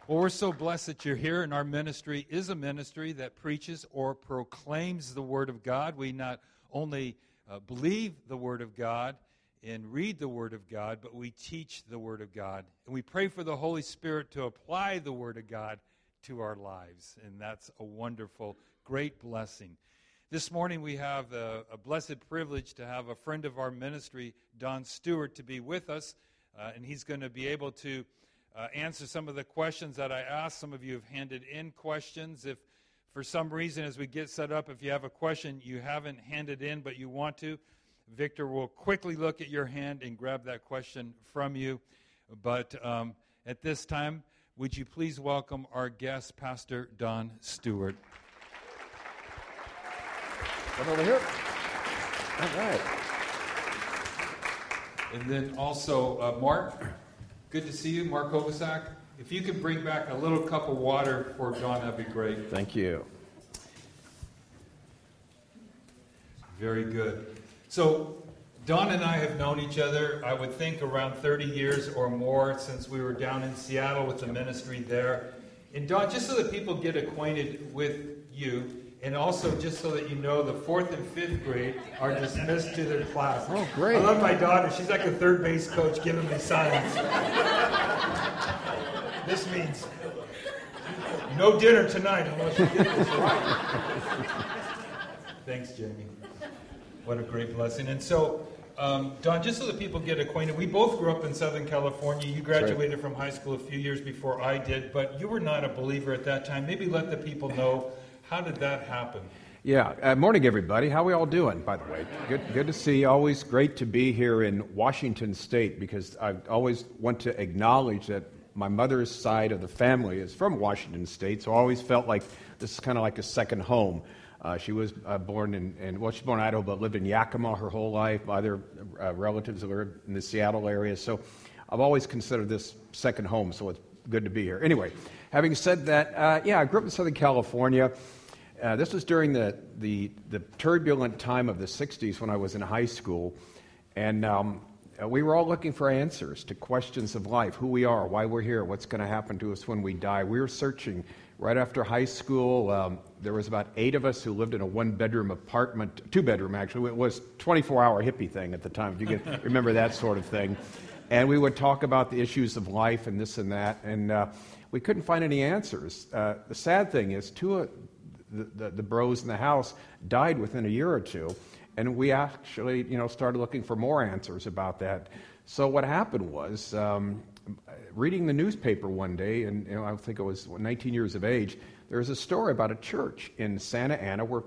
Well, we're so blessed that you're here, and our ministry is a ministry that preaches or proclaims the Word of God. We not only believe the Word of God and read the Word of God, but we teach the Word of God. And we pray for the Holy Spirit to apply the Word of God to our lives, and that's a wonderful, great blessing. This morning we have a blessed privilege to have a friend of our ministry, Don Stewart, to be with us, and he's going to be able to answer some of the questions that I asked. Some of you have handed in questions. If for some reason as we get set up, if you have a question you haven't handed in but you want to, Victor will quickly look at your hand and grab that question from you. But at this time, would you please welcome our guest, Pastor Don Stewart. Come over here. All right. And then also, Mark, good to see you, Mark Kovasak. If you could bring back a little cup of water for Don, that'd be great. Thank you. Very good. So, Don and I have known each other, I would think, around 30 years or more since we were down in Seattle with the ministry there. And Don, just so that people get acquainted with you, and also just so that you know, the 4th and 5th grade are dismissed to their class. Oh, great. I love my daughter. She's like a third base coach giving me signs. This means no dinner tonight unless you get this right. Thanks, Jamie. What a great blessing. And so, Don, just so that people get acquainted, we both grew up in Southern California. You graduated from high school a few years before I did, but you were not a believer at that time. Maybe let the people know, how did that happen? Yeah. Morning, everybody. How are we all doing, by the way? Good to see you. Always great to be here in Washington State, because I always want to acknowledge that my mother's side of the family is from Washington State, so I always felt like this is kind of like a second home. She was born in Idaho, but lived in Yakima her whole life. My other relatives were in the Seattle area, so I've always considered this second home, so it's good to be here. Anyway, having said that, I grew up in Southern California. This was during the turbulent time of the 60s when I was in high school, and we were all looking for answers to questions of life, who we are, why we're here, what's going to happen to us when we die. We were searching right after high school. There was about 8 of us who lived in a one-bedroom apartment, 2-bedroom actually. It was 24-hour hippie thing at the time, if you can remember that sort of thing. And we would talk about the issues of life and this and that, and we couldn't find any answers. The sad thing is, 2 of the bros in the house died within a year or 2, and we actually, started looking for more answers about that. So what happened was, reading the newspaper one day, and I think I was 19 years of age, there was a story about a church in Santa Ana where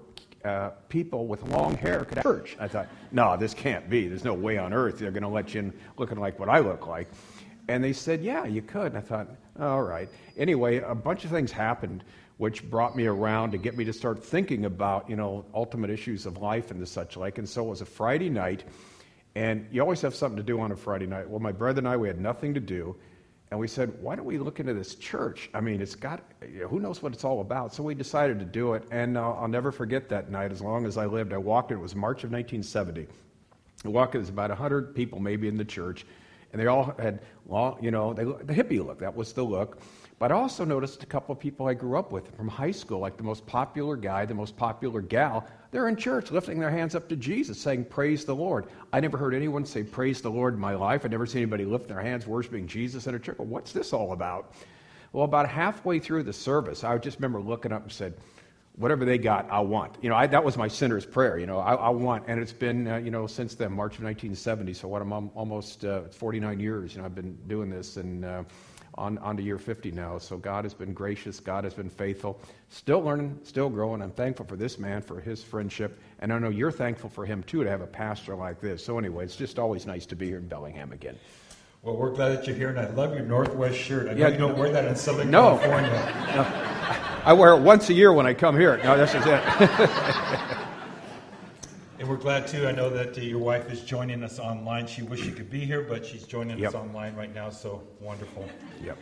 people with long hair could have church. I thought, no, this can't be. There's no way on earth they're going to let you in looking like what I look like. And they said, yeah, you could. And I thought, all right. Anyway, a bunch of things happened which brought me around to get me to start thinking about, ultimate issues of life and the such like. And so it was a Friday night, and you always have something to do on a Friday night. Well, my brother and I, we had nothing to do, and we said, why don't we look into this church? I mean, who knows what it's all about? So we decided to do it, and I'll never forget that night as long as I lived. I walked in, it was March of 1970. I walked in, there was about 100 people maybe in the church, and they all had, the hippie look. That was the look. But I also noticed a couple of people I grew up with from high school, like the most popular guy, the most popular gal. They're in church lifting their hands up to Jesus, saying, praise the Lord. I never heard anyone say praise the Lord in my life. I'd never seen anybody lift their hands worshiping Jesus in a church. Well, what's this all about? Well, about halfway through the service, I just remember looking up and said, whatever they got, I want. That was my sinner's prayer. I want. And it's been, since then, March of 1970. So I'm almost 49 years. I've been doing this, and on to year 50 now. So God has been gracious. God has been faithful. Still learning, still growing. I'm thankful for this man, for his friendship. And I know you're thankful for him, too, to have a pastor like this. So anyway, it's just always nice to be here in Bellingham again. Well, we're glad that you're here, and I love your Northwest shirt. I know you don't wear that in Southern California. No. I wear it once a year when I come here. No, this is it. And we're glad, too. I know that your wife is joining us online. She wished she could be here, but she's joining us online right now, so wonderful. Yep.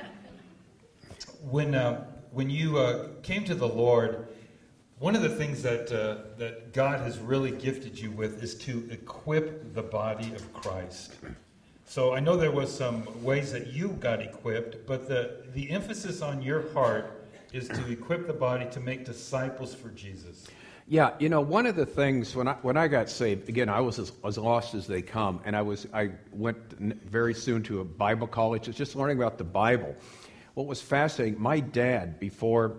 When you came to the Lord, one of the things that God has really gifted you with is to equip the body of Christ. So I know there was some ways that you got equipped, but the emphasis on your heart is to equip the body to make disciples for Jesus. Yeah, one of the things when I got saved, again, I was as lost as they come, and I went very soon to a Bible college, just learning about the Bible. What was fascinating, my dad, before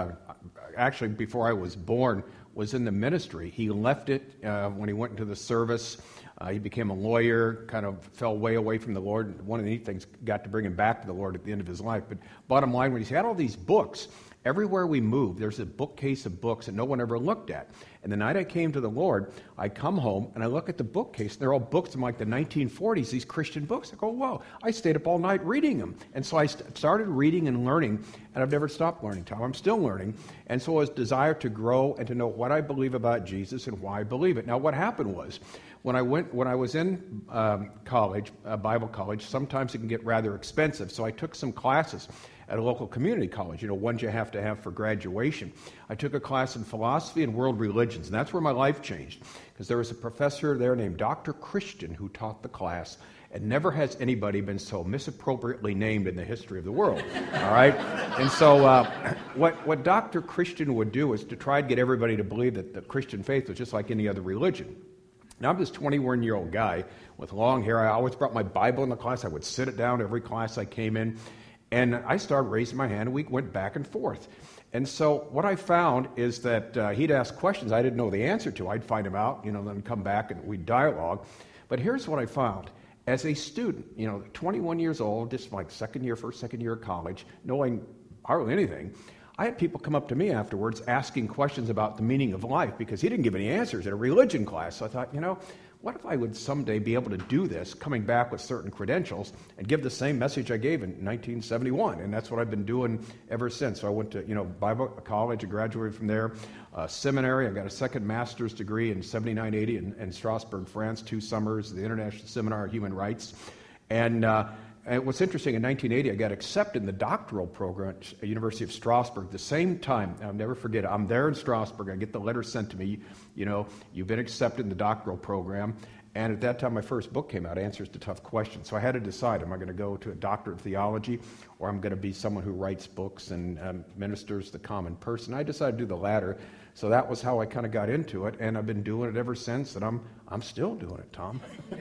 I was born, was in the ministry. He left it when he went into the service. He became a lawyer, kind of fell way away from the Lord. One of the neat things got to bring him back to the Lord at the end of his life. But bottom line, when he had all these books, everywhere we moved, there's a bookcase of books that no one ever looked at. And the night I came to the Lord, I come home and I look at the bookcase, and they're all books from like the 1940s, these Christian books. I go, whoa, I stayed up all night reading them. And so I started reading and learning, and I've never stopped learning, Tom. I'm still learning. And so I was desire to grow and to know what I believe about Jesus and why I believe it. Now, what happened was, when I was in college, Bible college, sometimes it can get rather expensive. So I took some classes at a local community college, ones you have to have for graduation. I took a class in philosophy and world religions, and that's where my life changed, because there was a professor there named Dr. Christian who taught the class, and never has anybody been so misappropriately named in the history of the world, all right? And so what Dr. Christian would do is to try to get everybody to believe that the Christian faith was just like any other religion. Now, I'm this 21-year-old guy with long hair. I always brought my Bible in the class. I would sit it down every class I came in. And I started raising my hand, and we went back and forth. And so what I found is that he'd ask questions I didn't know the answer to. I'd find them out, then come back and we'd dialogue. But here's what I found. As a student, 21 years old, just like first, second year of college, knowing hardly anything, I had people come up to me afterwards asking questions about the meaning of life because he didn't give any answers in a religion class. So I thought, what if I would someday be able to do this, coming back with certain credentials, and give the same message I gave in 1971? And that's what I've been doing ever since. So I went to, Bible college, I graduated from there, seminary. I got a second master's degree in 7980 in Strasbourg, France, 2 summers, the International Seminar on Human Rights. And what's interesting, in 1980, I got accepted in the doctoral program at the University of Strasbourg. The same time, I'll never forget it, I'm there in Strasbourg. I get the letter sent to me, you've been accepted in the doctoral program. And at that time, my first book came out, Answers to Tough Questions. So I had to decide, am I going to go to a doctorate of theology, or I'm going to be someone who writes books and ministers to the common person? I decided to do the latter. So that was how I kind of got into it, and I've been doing it ever since, and I'm still doing it, Tom.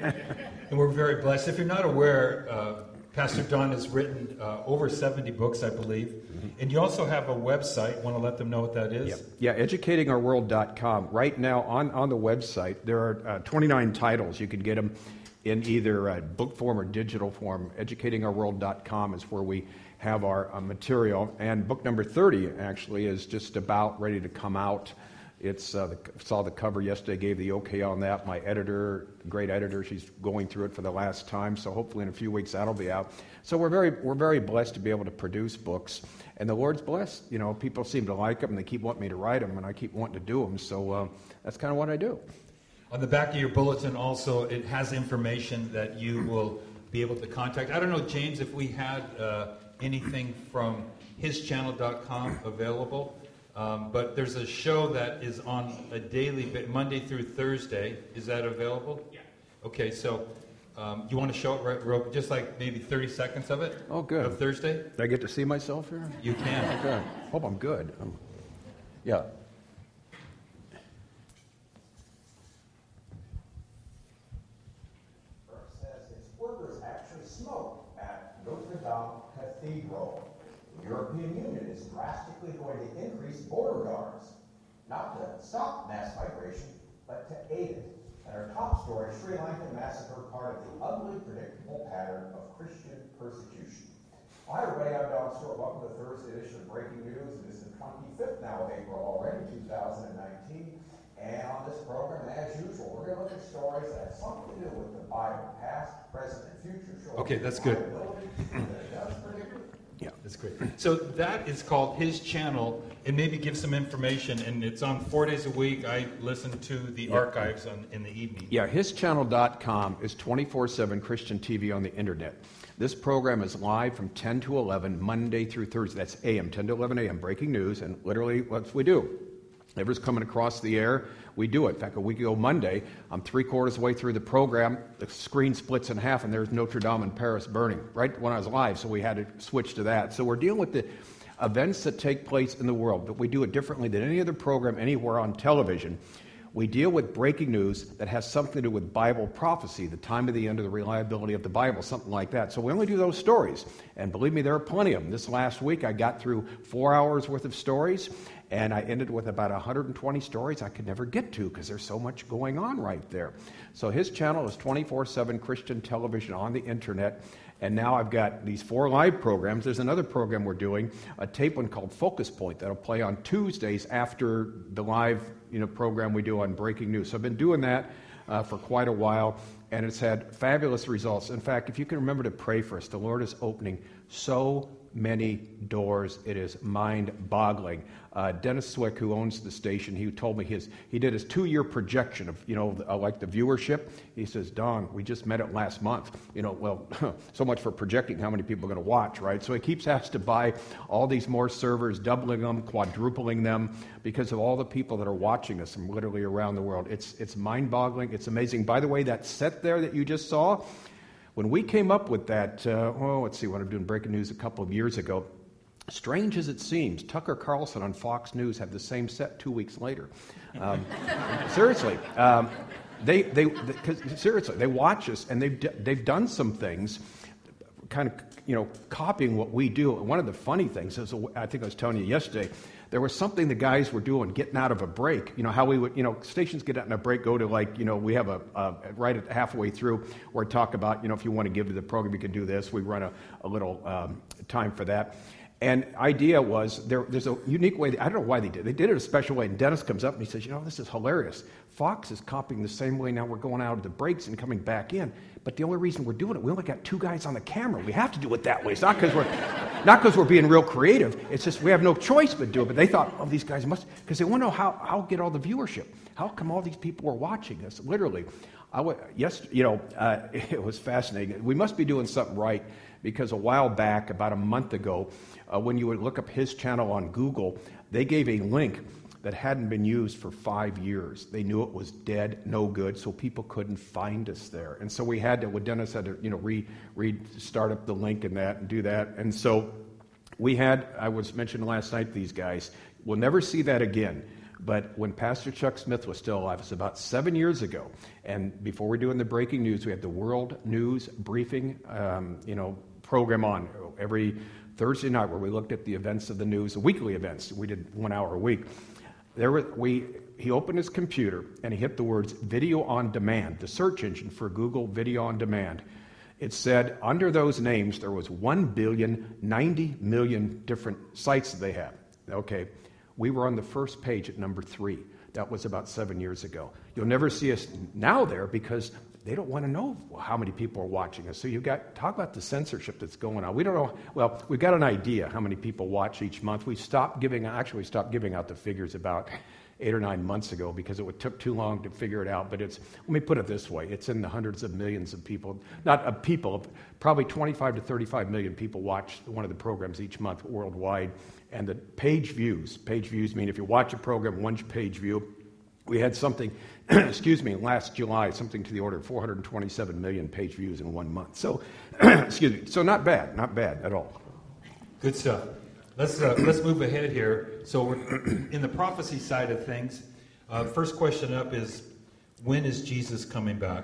And we're very blessed. If you're not aware, Pastor Don has written over 70 books, I believe. Mm-hmm. And you also have a website. Want to let them know what that is? Yeah, educatingourworld.com. Right now on the website, there are 29 titles. You can get them in either book form or digital form. Educatingourworld.com is where we have our material. And book number 30, actually, is just about ready to come out. It's saw the cover yesterday, gave the okay on that. My editor, great editor, she's going through it for the last time, so hopefully in a few weeks that'll be out. So we're very blessed to be able to produce books, and the Lord's blessed. People seem to like them, and they keep wanting me to write them, and I keep wanting to do them. So that's kind of what I do. On the back of your bulletin, also, it has information that you will be able to contact. I don't know, James, if we had anything from hischannel.com available. But there's a show that is on a daily, Monday through Thursday. Is that available? Yeah. Okay, so you want to show it right, just like maybe 30 seconds of it? Oh, good. Of Thursday? Do I get to see myself here? You can. Oh, good. Hope I'm good. Yeah. Says its workers actually smoke at Notre Dame Cathedral. The European Union is drastically going to increase border guards, not to stop mass migration, but to aid it. And our top story, Sri Lankan massacre, part of the ugly, predictable pattern of Christian persecution. Hi everybody, I'm Don Stewart. Welcome to the Thursday edition of Breaking News. It is the 25th now of April already, 2019. And on this program, as usual, we're going to look at stories that have something to do with the Bible, past, present, and future. Okay, that's good. Yeah, that's great. So that is called His Channel, and maybe give some information, and it's on 4 days a week. I listen to the archives in the evening. Yeah, hischannel.com is 24/7 Christian TV on the internet. This program is live from 10 to 11, Monday through Thursday. That's AM, 10 to 11 a.m., breaking news, and literally what we do. Whatever's coming across the air, we do it. In fact, a week ago Monday, I'm 3/4 way through the program. The screen splits in half, and there's Notre Dame in Paris burning right when I was live, so we had to switch to that. So we're dealing with the events that take place in the world, but we do it differently than any other program anywhere on television. We deal with breaking news that has something to do with Bible prophecy, the time of the end, or the reliability of the Bible, something like that. So we only do those stories. And believe me, there are plenty of them. This last week, I got through 4 hours worth of stories, and I ended with about 120 stories I could never get to because there's so much going on right there. So his channel is 24/7 Christian television on the internet. And now I've got these 4 live programs. There's another program we're doing, a tape one called Focus Point, that'll play on Tuesdays after the live program we do on breaking news. So I've been doing that for quite a while, and it's had fabulous results. In fact, if you can remember to pray for us, the Lord is opening so many doors. It is mind-boggling. Dennis Swick, who owns the station, he told me he did his 2-year projection of, like the viewership. He says, Don, we just met it last month. Well, so much for projecting how many people are going to watch, right? So he keeps asking to buy all these more servers, doubling them, quadrupling them, because of all the people that are watching us from literally around the world. It's mind-boggling. It's amazing. By the way, that set there that you just saw, when we came up with that, let's see, when I'm doing breaking news a couple of years ago, strange as it seems, Tucker Carlson on Fox News had the same set 2 weeks later. Seriously. Seriously, they watch us, and they've done some things kind of, copying what we do. One of the funny things is, I think I was telling you yesterday, there was something the guys were doing, getting out of a break. How we would, stations get out in a break, go to we have right at halfway through where we talk about, if you want to give to the program, you can do this. We run a little time for that. And idea was, there's a unique way, I don't know why they did it. They did it a special way, and Dennis comes up and he says, this is hilarious. Fox is copying the same way now. We're going out of the breaks and coming back in. But the only reason we're doing it, we only got 2 guys on the camera. We have to do it that way. It's not because we're being real creative. It's just we have no choice but do it. But they thought, these guys must, because they want to know how get all the viewership. How come all these people are watching us? Literally, it was fascinating. We must be doing something right, because a while back, about a month ago, when you would look up his channel on Google, they gave a link that hadn't been used for 5 years. They knew it was dead, no good, so people couldn't find us there. And so we had to, Dennis had to, start up the link and that and do that. And so I was mentioning last night, these guys, we'll never see that again. But when Pastor Chuck Smith was still alive, it was about 7 years ago, and before we're doing the breaking news, we had the World News Briefing, program on every Thursday night where we looked at the events of the news, the weekly events. We did 1 hour a week. He opened his computer and he hit the words video on demand, the search engine for Google video on demand. It said under those names there was 1,090,000,000 different sites that they had. Okay, we were on the first page at number 3. That was about 7 years ago. You'll never see us now there because they don't want to know how many people are watching us. So talk about the censorship that's going on. We don't know. Well, we've got an idea how many people watch each month. We stopped giving out the figures about 8 or 9 months ago because it took too long to figure it out. But let me put it this way. It's in the hundreds of millions of people, probably 25 to 35 million people watch one of the programs each month worldwide. And the page views mean if you watch a program, 1 page view. We had something, last July, something to the order of 427 million page views in 1 month. So, so not bad at all. Good stuff. Let's move ahead here. So we're in the prophecy side of things. First question up is, when is Jesus coming back?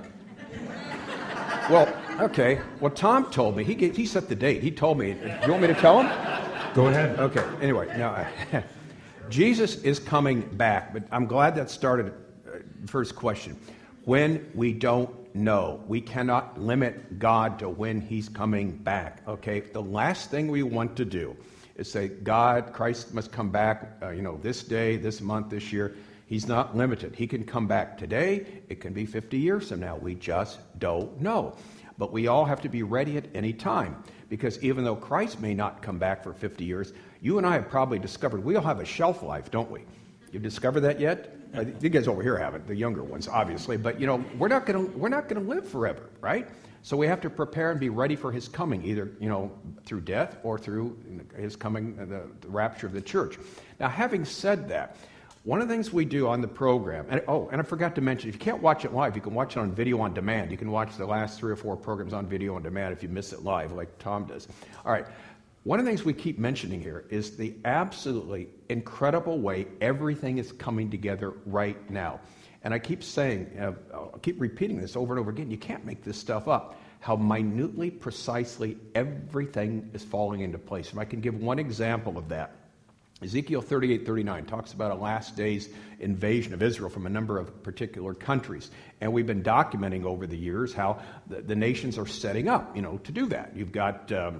Well, okay. Well, Tom told me, he set the date. He told me. Do you want me to tell him? Go ahead. Okay. Anyway, now Jesus is coming back, but I'm glad that started. First question. When we don't know, we cannot limit God to when he's coming back. Okay. The last thing we want to do is say, Christ must come back, this day, this month, this year. He's not limited. He can come back today. It can be 50 years from now. We just don't know. But we all have to be ready at any time. Because even though Christ may not come back for 50 years, you and I have probably discovered we all have a shelf life, don't we? You've discovered that yet? You guys over here haven't, the younger ones, obviously. But, we're not going to live forever, right? So we have to prepare and be ready for his coming, either, through death or through his coming, the rapture of the church. Now, having said that, One of the things we do on the program, and I forgot to mention, if you can't watch it live, you can watch it on video on demand. You can watch the last 3 or 4 programs on video on demand if you miss it live, like Tom does. All right. One of the things we keep mentioning here is the absolutely incredible way everything is coming together right now. And I keep saying, I'll keep repeating this over and over again, you can't make this stuff up. How minutely, precisely everything is falling into place. If I can give one example of that, Ezekiel 38:39 talks about a last days invasion of Israel from a number of particular countries. And we've been documenting over the years how the nations are setting up, to do that. You've got, them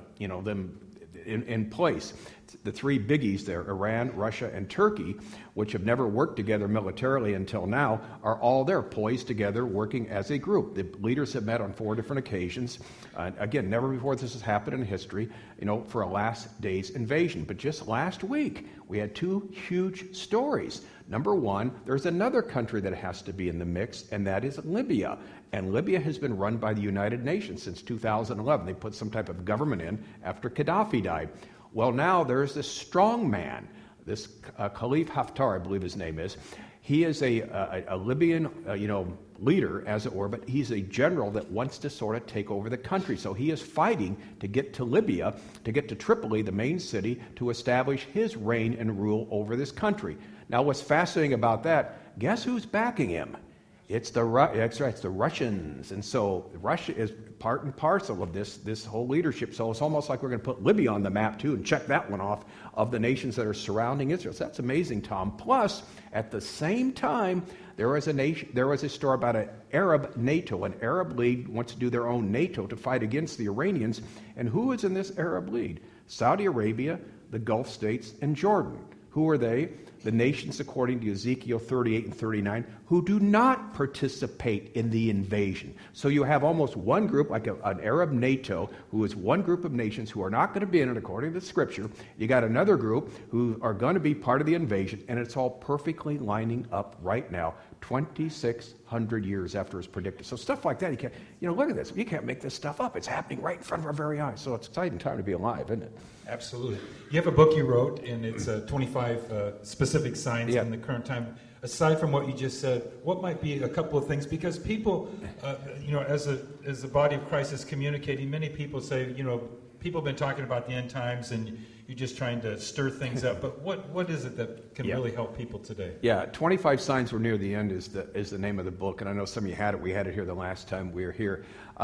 in place. The 3 biggies there, Iran, Russia, and Turkey, which have never worked together militarily until now, are all there, poised together, working as a group. The leaders have met on 4 different occasions. Again, never before this has happened in history, for a last day's invasion. But just last week, we had 2 huge stories. Number one, there's another country that has to be in the mix, and that is Libya. And Libya has been run by the United Nations since 2011. They put some type of government in after Gaddafi died. Well, now there's this strong man, this Khalifa Haftar, I believe his name is. He is a Libyan, leader, as it were, but he's a general that wants to sort of take over the country. So he is fighting to get to Libya, to get to Tripoli, the main city, to establish his reign and rule over this country. Now, what's fascinating about that, guess who's backing him? It's the Russians. And so Russia is part and parcel of this whole leadership. So it's almost like we're going to put Libya on the map, too, and check that one off of the nations that are surrounding Israel. So that's amazing, Tom. Plus, at the same time, there was a story about an Arab NATO. An Arab League wants to do their own NATO to fight against the Iranians. And who is in this Arab League? Saudi Arabia, the Gulf states, and Jordan. Who are they? The nations, according to Ezekiel 38 and 39, who do not participate in the invasion. So you have almost one group, like an Arab NATO, who is one group of nations who are not going to be in it according to the Scripture. You got another group who are going to be part of the invasion, and it's all perfectly lining up right now, 2,600 years after it's predicted. So stuff like that, you can't, look at this. You can't make this stuff up. It's happening right in front of our very eyes. So it's an exciting time to be alive, isn't it? Absolutely. You have a book you wrote, and it's 25 specific signs in the current time. Aside from what you just said, what might be a couple of things? Because people, as the body of Christ is communicating, many people say, people have been talking about the end times, and you're just trying to stir things up. But what is it that can really help people today? Yeah, 25 Signs We're Near the End is the name of the book, and I know some of you had it. We had it here the last time we were here.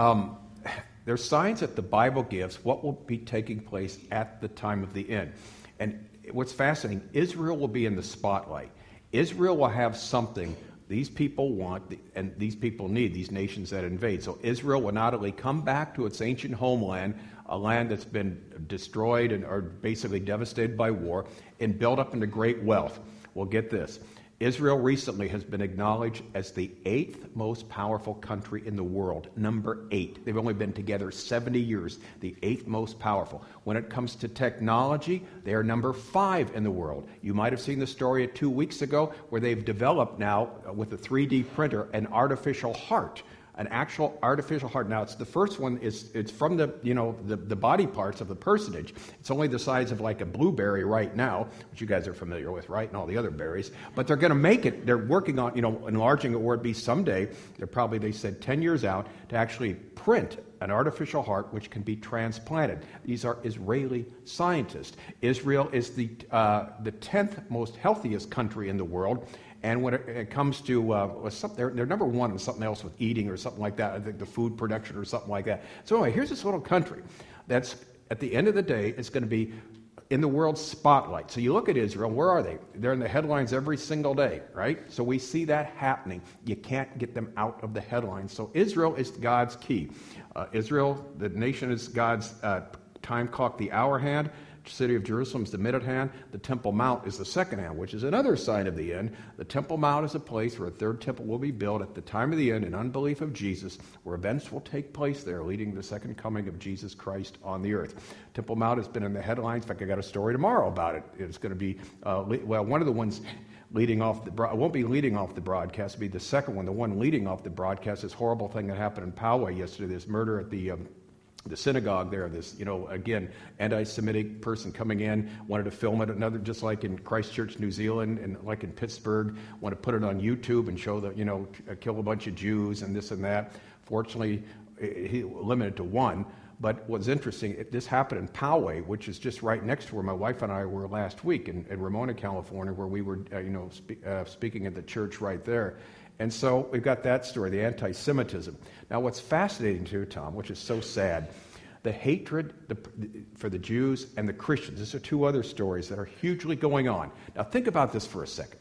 There's signs that the Bible gives what will be taking place at the time of the end. And what's fascinating, Israel will be in the spotlight. Israel will have something these people want and these people need, these nations that invade. So Israel will not only come back to its ancient homeland, a land that's been destroyed or basically devastated by war, and built up into great wealth. Well, get this. Israel recently has been acknowledged as the 8th most powerful country in the world, number 8. They've only been together 70 years, the 8th most powerful. When it comes to technology, they are number 5 in the world. You might have seen the story 2 weeks ago where they've developed now, with a 3D printer, an artificial heart. An actual artificial heart. Now, it's the first one. It's from the body parts of the personage. It's only the size of like a blueberry right now, which you guys are familiar with, right, and all the other berries. But they're going to make it. They're working on enlarging it where it be someday. They said 10 years out to actually print an artificial heart which can be transplanted. These are Israeli scientists. Israel is the 10th most healthiest country in the world. And when it comes to, they're number 1 in something else with eating or something like that. I think the food production or something like that. So anyway, here's this little country that's, at the end of the day, it's going to be in the world's spotlight. So you look at Israel, where are they? They're in the headlines every single day, right? So we see that happening. You can't get them out of the headlines. So Israel is God's key. Israel, the nation, is God's time clock, the hour hand. City of Jerusalem is the minute hand. The Temple Mount is the second hand, which is another sign of the end. The Temple Mount is a place where a third temple will be built at the time of the end in unbelief of Jesus, where events will take place there, leading to the second coming of Jesus Christ on the earth. Temple Mount has been in the headlines. In fact, I got a story tomorrow about it. It's going to be, one of the ones leading off it won't be leading off the broadcast. It'll be the second one. The one leading off the broadcast, this horrible thing that happened in Poway yesterday, this murder at the the synagogue there, this, again, anti-Semitic person coming in, wanted to film it, another just like in Christchurch, New Zealand, and like in Pittsburgh, want to put it on YouTube and show that, kill a bunch of Jews and this and that. Fortunately, he limited to one. But what's interesting, this happened in Poway, which is just right next to where my wife and I were last week in Ramona, California, where we were, speaking at the church right there. And so we've got that story, the anti-Semitism. Now, what's fascinating too, Tom, which is so sad, the hatred for the Jews and the Christians. These are two other stories that are hugely going on. Now, think about this for a second.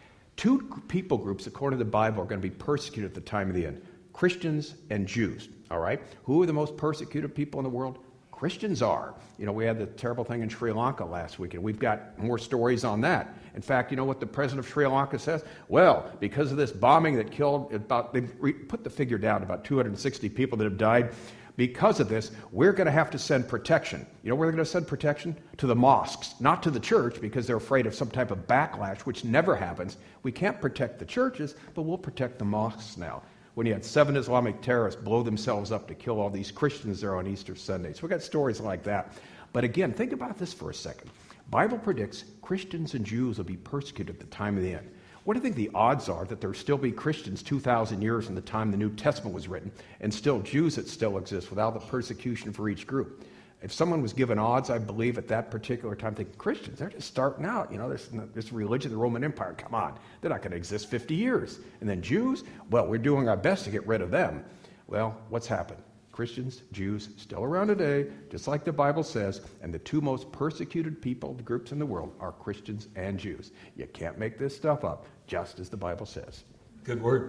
Two people groups, according to the Bible, are going to be persecuted at the time of the end. Christians and Jews, all right? Who are the most persecuted people in the world? Christians are. We had the terrible thing in Sri Lanka last week, and we've got more stories on that. In fact, you know what the president of Sri Lanka says? Well, because of this bombing that killed they put the figure down, about 260 people that have died. Because of this, we're going to have to send protection. You know where they're going to send protection? To the mosques, not to the church, because they're afraid of some type of backlash, which never happens. We can't protect the churches, but we'll protect the mosques now. When you had 7 Islamic terrorists blow themselves up to kill all these Christians there on Easter Sunday. So we've got stories like that. But again, think about this for a second. Bible predicts Christians and Jews will be persecuted at the time of the end. What do you think the odds are that there will still be Christians 2,000 years in the time the New Testament was written, and still Jews that still exist without the persecution for each group? If someone was given odds, I believe, at that particular time, thinking, Christians, they're just starting out. This religion, the Roman Empire, come on. They're not going to exist 50 years. And then Jews, well, we're doing our best to get rid of them. Well, what's happened? Christians, Jews, still around today, just like the Bible says, and the two most persecuted groups in the world are Christians and Jews. You can't make this stuff up, just as the Bible says. Good word.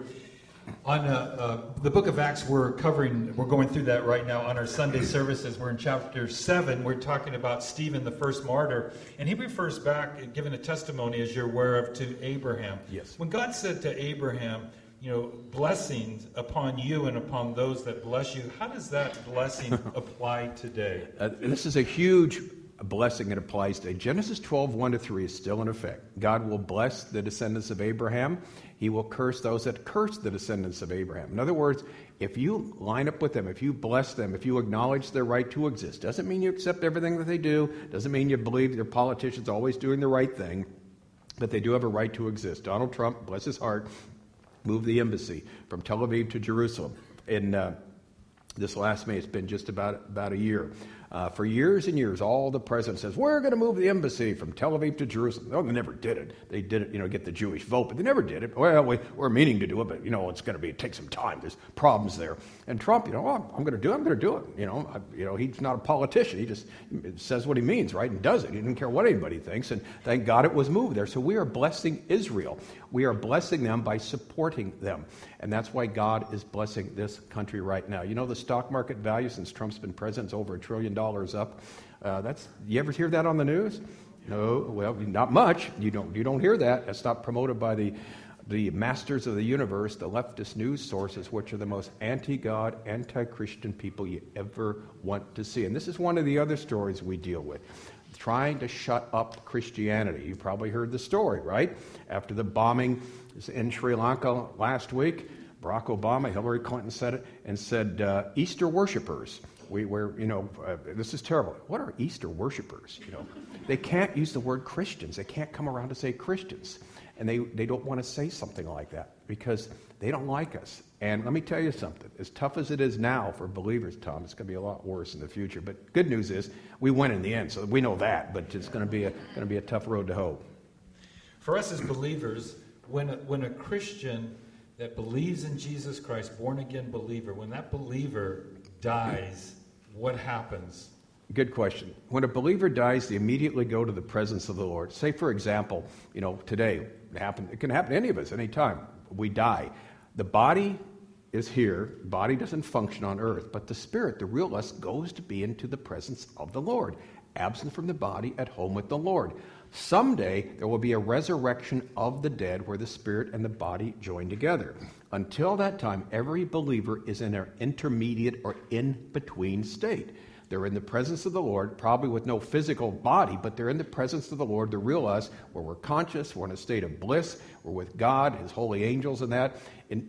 On the book of Acts, we're going through that right now on our Sunday services. We're in chapter 7. We're talking about Stephen, the first martyr. And he refers back, giving a testimony, as you're aware of, to Abraham. Yes. When God said to Abraham, blessings upon you and upon those that bless you, how does that blessing apply today? This is a huge blessing that applies today. Genesis 12, 1-3 is still in effect. God will bless the descendants of Abraham. He will curse those that curse the descendants of Abraham. In other words, if you line up with them, if you bless them, if you acknowledge their right to exist, doesn't mean you accept everything that they do, doesn't mean you believe their politicians always doing the right thing, but they do have a right to exist. Donald Trump, bless his heart, moved the embassy from Tel Aviv to Jerusalem in this last May. It's been just about a year. For years and years, all the president says, we're going to move the embassy from Tel Aviv to Jerusalem. No, they never did it. They did it, get the Jewish vote, but they never did it. Well, we're meaning to do it, but, it's going to take some time. There's problems there. And Trump, I'm going to do it. He's not a politician. He just says what he means, right, and does it. He didn't care what anybody thinks, and thank God it was moved there. So we are blessing Israel. We are blessing them by supporting them. And that's why God is blessing this country right now. The stock market value since Trump's been president is over $1 trillion up. You ever hear that on the news? No, well, not much. You don't hear that. That's not promoted by the masters of the universe, the leftist news sources, which are the most anti-God, anti-Christian people you ever want to see. And this is one of the other stories we deal with, trying to shut up Christianity. You probably heard the story, right? After the bombing in Sri Lanka last week, Barack Obama, Hillary Clinton said it, and said, Easter worshipers. This is terrible. What are Easter worshipers? They can't use the word Christians. They can't come around to say Christians. And they don't want to say something like that because they don't like us. And let me tell you something. As tough as it is now for believers, Tom, it's going to be a lot worse in the future. But good news is we win in the end, so we know that. But it's going to be a tough road to hoe. For us as believers, when a Christian that believes in Jesus Christ, born-again believer, when that believer dies, what happens? Good question. When a believer dies, they immediately go to the presence of the Lord. Say, for example, today, it can happen to any of us anytime. We die. The body is here. The body doesn't function on earth, but the spirit, the real us, goes to be into the presence of the Lord, absent from the body, at home with the Lord. Someday, there will be a resurrection of the dead where the spirit and the body join together. Until that time, every believer is in an intermediate or in-between state. They're in the presence of the Lord, probably with no physical body, but they're in the presence of the Lord, the real us, where we're conscious, we're in a state of bliss, we're with God, His holy angels, and that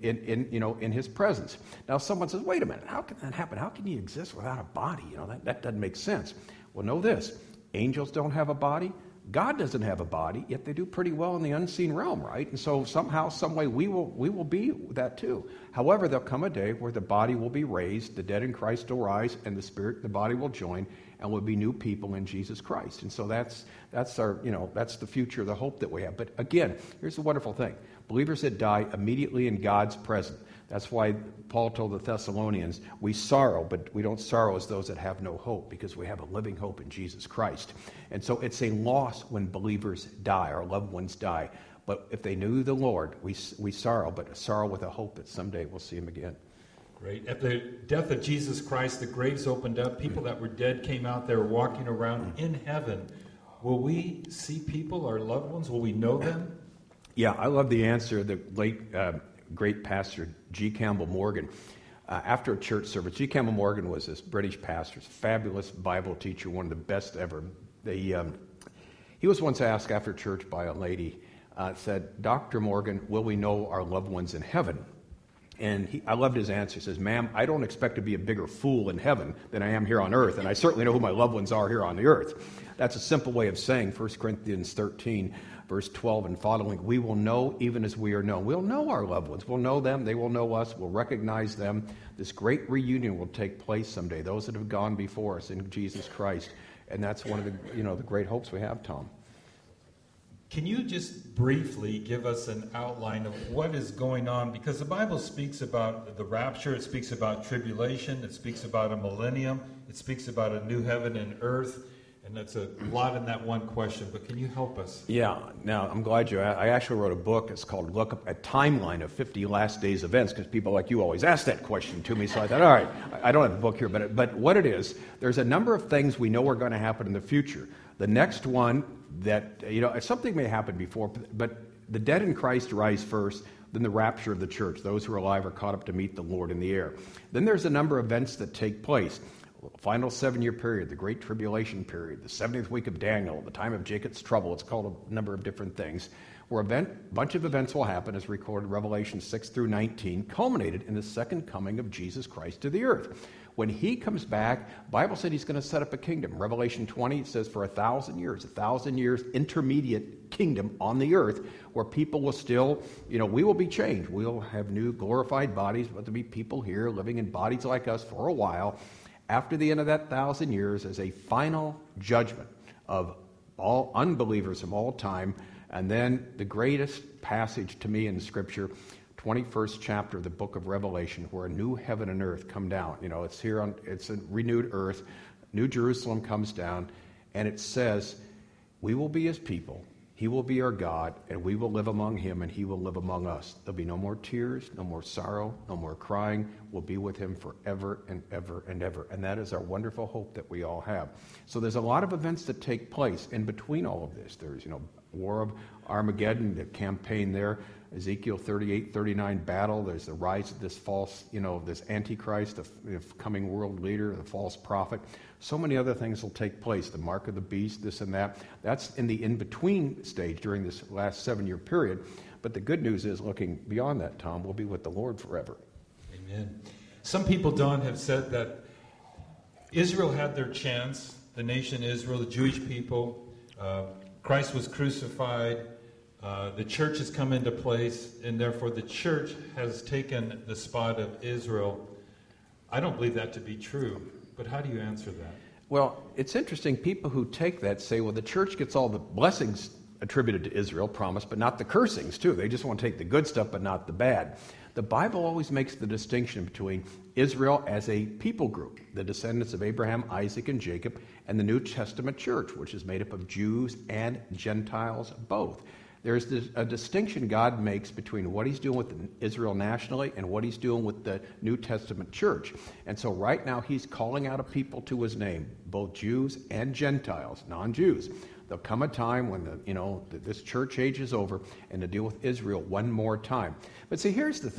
in His presence. Now, someone says, "Wait a minute, how can that happen? How can you exist without a body? That doesn't make sense." Well, know this: angels don't have a body. God doesn't have a body, yet they do pretty well in the unseen realm, right? And so somehow, some way, we will be that too. However, there'll come a day where the body will be raised, the dead in Christ will rise, and the spirit, the body will join, and we'll be new people in Jesus Christ. And so that's our, that's the future, the hope that we have. But again, here's the wonderful thing: believers that die immediately in God's presence. That's why Paul told the Thessalonians, we sorrow, but we don't sorrow as those that have no hope, because we have a living hope in Jesus Christ. And so it's a loss when believers die, our loved ones die. But if they knew the Lord, we sorrow, but sorrow with a hope that someday we'll see Him again. Great. At the death of Jesus Christ, the graves opened up. People that were dead came out. They were walking around in heaven. Will we see people, our loved ones? Will we know them? Yeah, I love the answer. The late great pastor G. Campbell Morgan, after a church service. G. Campbell Morgan was this British pastor, fabulous Bible teacher, one of the best ever. He was once asked after church by a lady, said, "Dr. Morgan, will we know our loved ones in heaven?" And I loved his answer. He says, "Ma'am, I don't expect to be a bigger fool in heaven than I am here on earth, and I certainly know who my loved ones are here on the earth." That's a simple way of saying 1 Corinthians 13, verse 12 and following, we will know even as we are known. We'll know our loved ones. We'll know them. They will know us. We'll recognize them. This great reunion will take place someday, those that have gone before us in Jesus Christ. And that's one of the, the great hopes we have, Tom. Can you just briefly give us an outline of what is going on? Because the Bible speaks about the rapture, it speaks about tribulation, it speaks about a millennium, it speaks about a new heaven and earth, and that's a lot in that one question. But can you help us? Yeah. Now, I'm glad you asked. I actually wrote a book. It's called Look Up, a Timeline of 50 Last Days Events, because people like you always ask that question to me. So I thought, all right, I don't have the book here, but what it is, there's a number of things we know are going to happen in the future. The next one that, something may happen before, but the dead in Christ rise first, then the rapture of the church. Those who are alive are caught up to meet the Lord in the air. Then there's a number of events that take place. Final 7-year period, the Great Tribulation period, the 70th week of Daniel, the time of Jacob's trouble. It's called a number of different things. Where a bunch of events will happen, as recorded in Revelation 6 through 19, culminated in the second coming of Jesus Christ to the earth. When He comes back, the Bible said He's going to set up a kingdom. Revelation 20 says for 1,000 years, intermediate kingdom on the earth, where people will still, we will be changed. We'll have new glorified bodies, but there'll be people here living in bodies like us for a while. After the end of that 1,000 years is a final judgment of all unbelievers from all time. And then the greatest passage to me in Scripture, 21st chapter of the book of Revelation, where a new heaven and earth come down. It's a renewed earth. New Jerusalem comes down, and it says, we will be His people. He will be our God, and we will live among Him, and He will live among us. There'll be no more tears, no more sorrow, no more crying. We'll be with Him forever and ever and ever. And that is our wonderful hope that we all have. So there's a lot of events that take place in between all of this. There's, War of Armageddon, the campaign there, Ezekiel 38, 39 battle. There's the rise of this false, this Antichrist, the coming world leader, the false prophet. So many other things will take place. The mark of the beast, this and that. That's in the in-between stage during this last 7-year period. But the good news is, looking beyond that, Tom, we'll be with the Lord forever. Amen. Some people, Don, have said that Israel had their chance, the nation Israel, the Jewish people. Christ was crucified. The church has come into place, and therefore the church has taken the spot of Israel. I don't believe that to be true, but how do you answer that? Well, it's interesting. People who take that say, well, the church gets all the blessings attributed to Israel, promised, but not the cursings, too. They just want to take the good stuff, but not the bad. The Bible always makes the distinction between Israel as a people group, the descendants of Abraham, Isaac, and Jacob, and the New Testament church, which is made up of Jews and Gentiles both. There's a distinction God makes between what He's doing with Israel nationally and what He's doing with the New Testament church. And so right now He's calling out a people to His name, both Jews and Gentiles, non-Jews. There'll come a time when this church age is over, and to deal with Israel one more time. But see, here's the thing.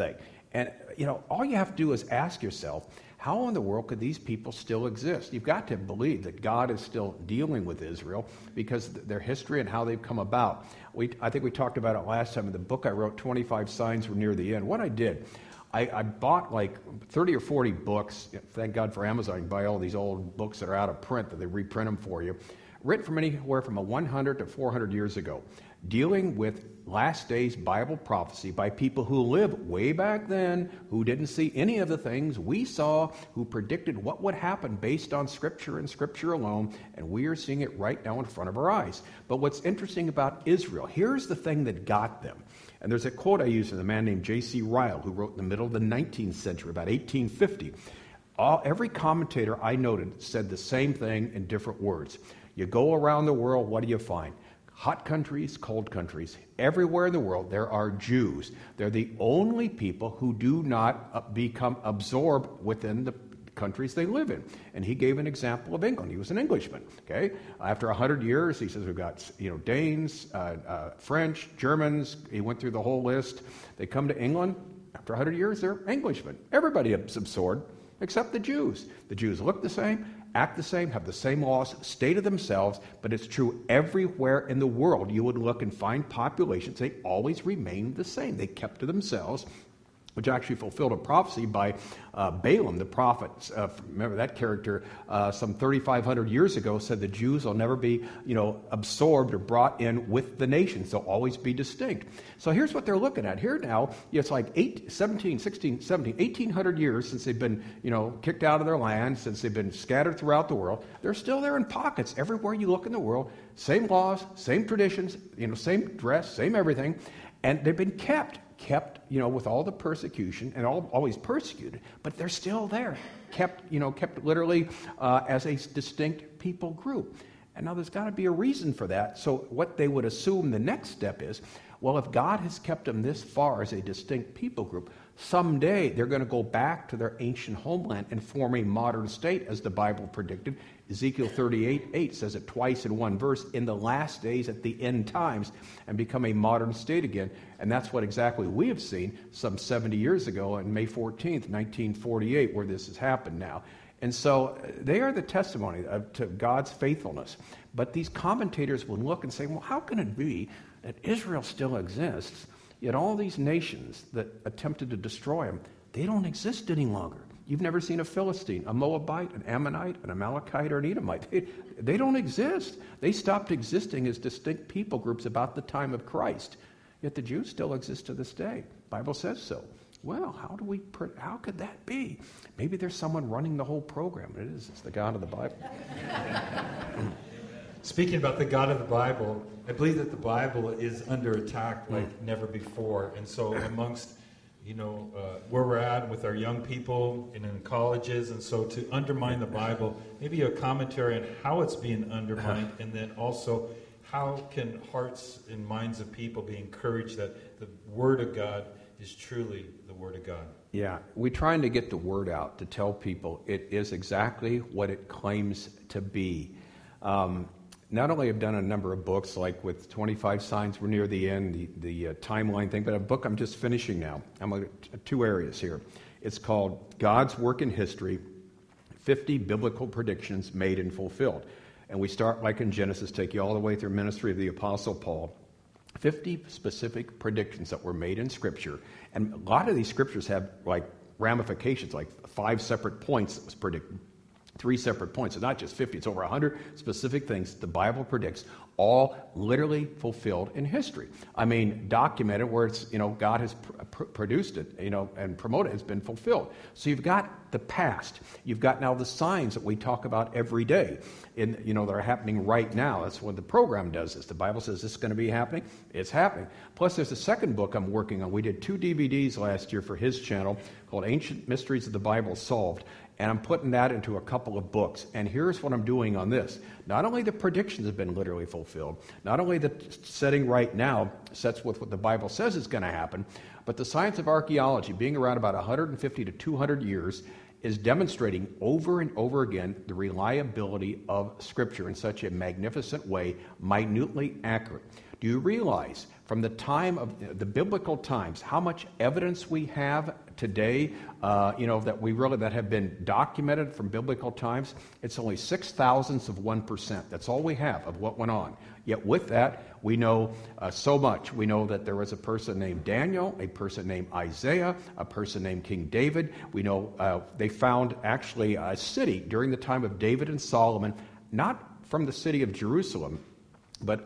And, all you have to do is ask yourself, how in the world could these people still exist? You've got to believe that God is still dealing with Israel because of their history and how they've come about. I think we talked about it last time in the book I wrote, 25 Signs Were Near the End. What I did, I bought like 30 or 40 books. Thank God for Amazon. You can buy all these old books that are out of print, that they reprint them for you. Written from anywhere from 100 to 400 years ago, dealing with last days Bible prophecy by people who lived way back then, who didn't see any of the things we saw, who predicted what would happen based on Scripture and Scripture alone, and we are seeing it right now in front of our eyes. But what's interesting about Israel, here's the thing that got them. And there's a quote I use from a man named J.C. Ryle, who wrote in the middle of the 19th century, about 1850. Every commentator I noted said the same thing in different words. You go around the world, what do you find? Hot countries, cold countries. Everywhere in the world, there are Jews. They're the only people who do not become absorbed within the countries they live in. And he gave an example of England. He was an Englishman. Okay, after 100 years, he says we've got Danes, French, Germans. He went through the whole list. They come to England. After 100 years, they're Englishmen. Everybody is absorbed except the Jews. The Jews look the same, act the same, have the same laws, stay to themselves, but it's true everywhere in the world. You would look and find populations, they always remained the same. They kept to themselves, which actually fulfilled a prophecy by Balaam, the prophet. Remember that character, some 3,500 years ago, said the Jews will never be, absorbed or brought in with the nations. They'll always be distinct. So here's what they're looking at. Here now, it's like 1,800 years since they've been, kicked out of their land, since they've been scattered throughout the world. They're still there in pockets. Everywhere you look in the world, same laws, same traditions, same dress, same everything. And they've been kept, with all the persecution, and always persecuted, but they're still there, kept literally as a distinct people group. And now there's got to be a reason for that. So what they would assume the next step is, well, if God has kept them this far as a distinct people group, someday they're going to go back to their ancient homeland and form a modern state, as the Bible predicted. Ezekiel 38:8 says it twice in one verse, in the last days at the end times, and become a modern state again. And that's what exactly we have seen some 70 years ago on May 14th, 1948, where this has happened now. And so they are the testimony to God's faithfulness. But these commentators will look and say, well, how can it be that Israel still exists, yet all these nations that attempted to destroy him, they don't exist any longer? You've never seen a Philistine, a Moabite, an Ammonite, an Amalekite, or an Edomite. They don't exist. They stopped existing as distinct people groups about the time of Christ. Yet the Jews still exist to this day. The Bible says so. Well, how could that be? Maybe there's someone running the whole program. It is. It's the God of the Bible. Speaking about the God of the Bible, I believe that the Bible is under attack like never before. And so amongst, where we're at with our young people and in colleges, and so to undermine the Bible, maybe a commentary on how it's being undermined, and then also how can hearts and minds of people be encouraged that the Word of God is truly the Word of God. Yeah, we're trying to get the word out to tell people it is exactly what it claims to be. Not only have I done a number of books, like with 25 Signs Were Near the End, the timeline thing, but a book I'm just finishing now. I'm going to two areas here. It's called God's Work in History, 50 Biblical Predictions Made and Fulfilled. And we start like in Genesis, take you all the way through ministry of the Apostle Paul. 50 specific predictions that were made in Scripture. And a lot of these Scriptures have like ramifications, like 5 separate points that was predicted. 3 separate points. It's not just 50, it's over 100 specific things the Bible predicts, all literally fulfilled in history. I mean, documented where it's, God has produced it, and promoted it, it's been fulfilled. So you've got the past. You've got now the signs that we talk about every day, that are happening right now. That's what the program does. Is the Bible says this is going to be happening. It's happening. Plus, there's a second book I'm working on. We did 2 DVDs last year for his channel called Ancient Mysteries of the Bible Solved. And I'm putting that into a couple of books. And here's what I'm doing on this. Not only the predictions have been literally fulfilled, not only the setting right now sets with what the Bible says is going to happen, but the science of archaeology, being around about 150 to 200 years, is demonstrating over and over again the reliability of Scripture in such a magnificent way, minutely accurate. Do you realize from the time of the biblical times how much evidence we have today, that have been documented from biblical times, it's only 0.006%. That's all we have of what went on. Yet with that, we know so much. We know that there was a person named Daniel, a person named Isaiah, a person named King David. We know they found actually a city during the time of David and Solomon, not from the city of Jerusalem, but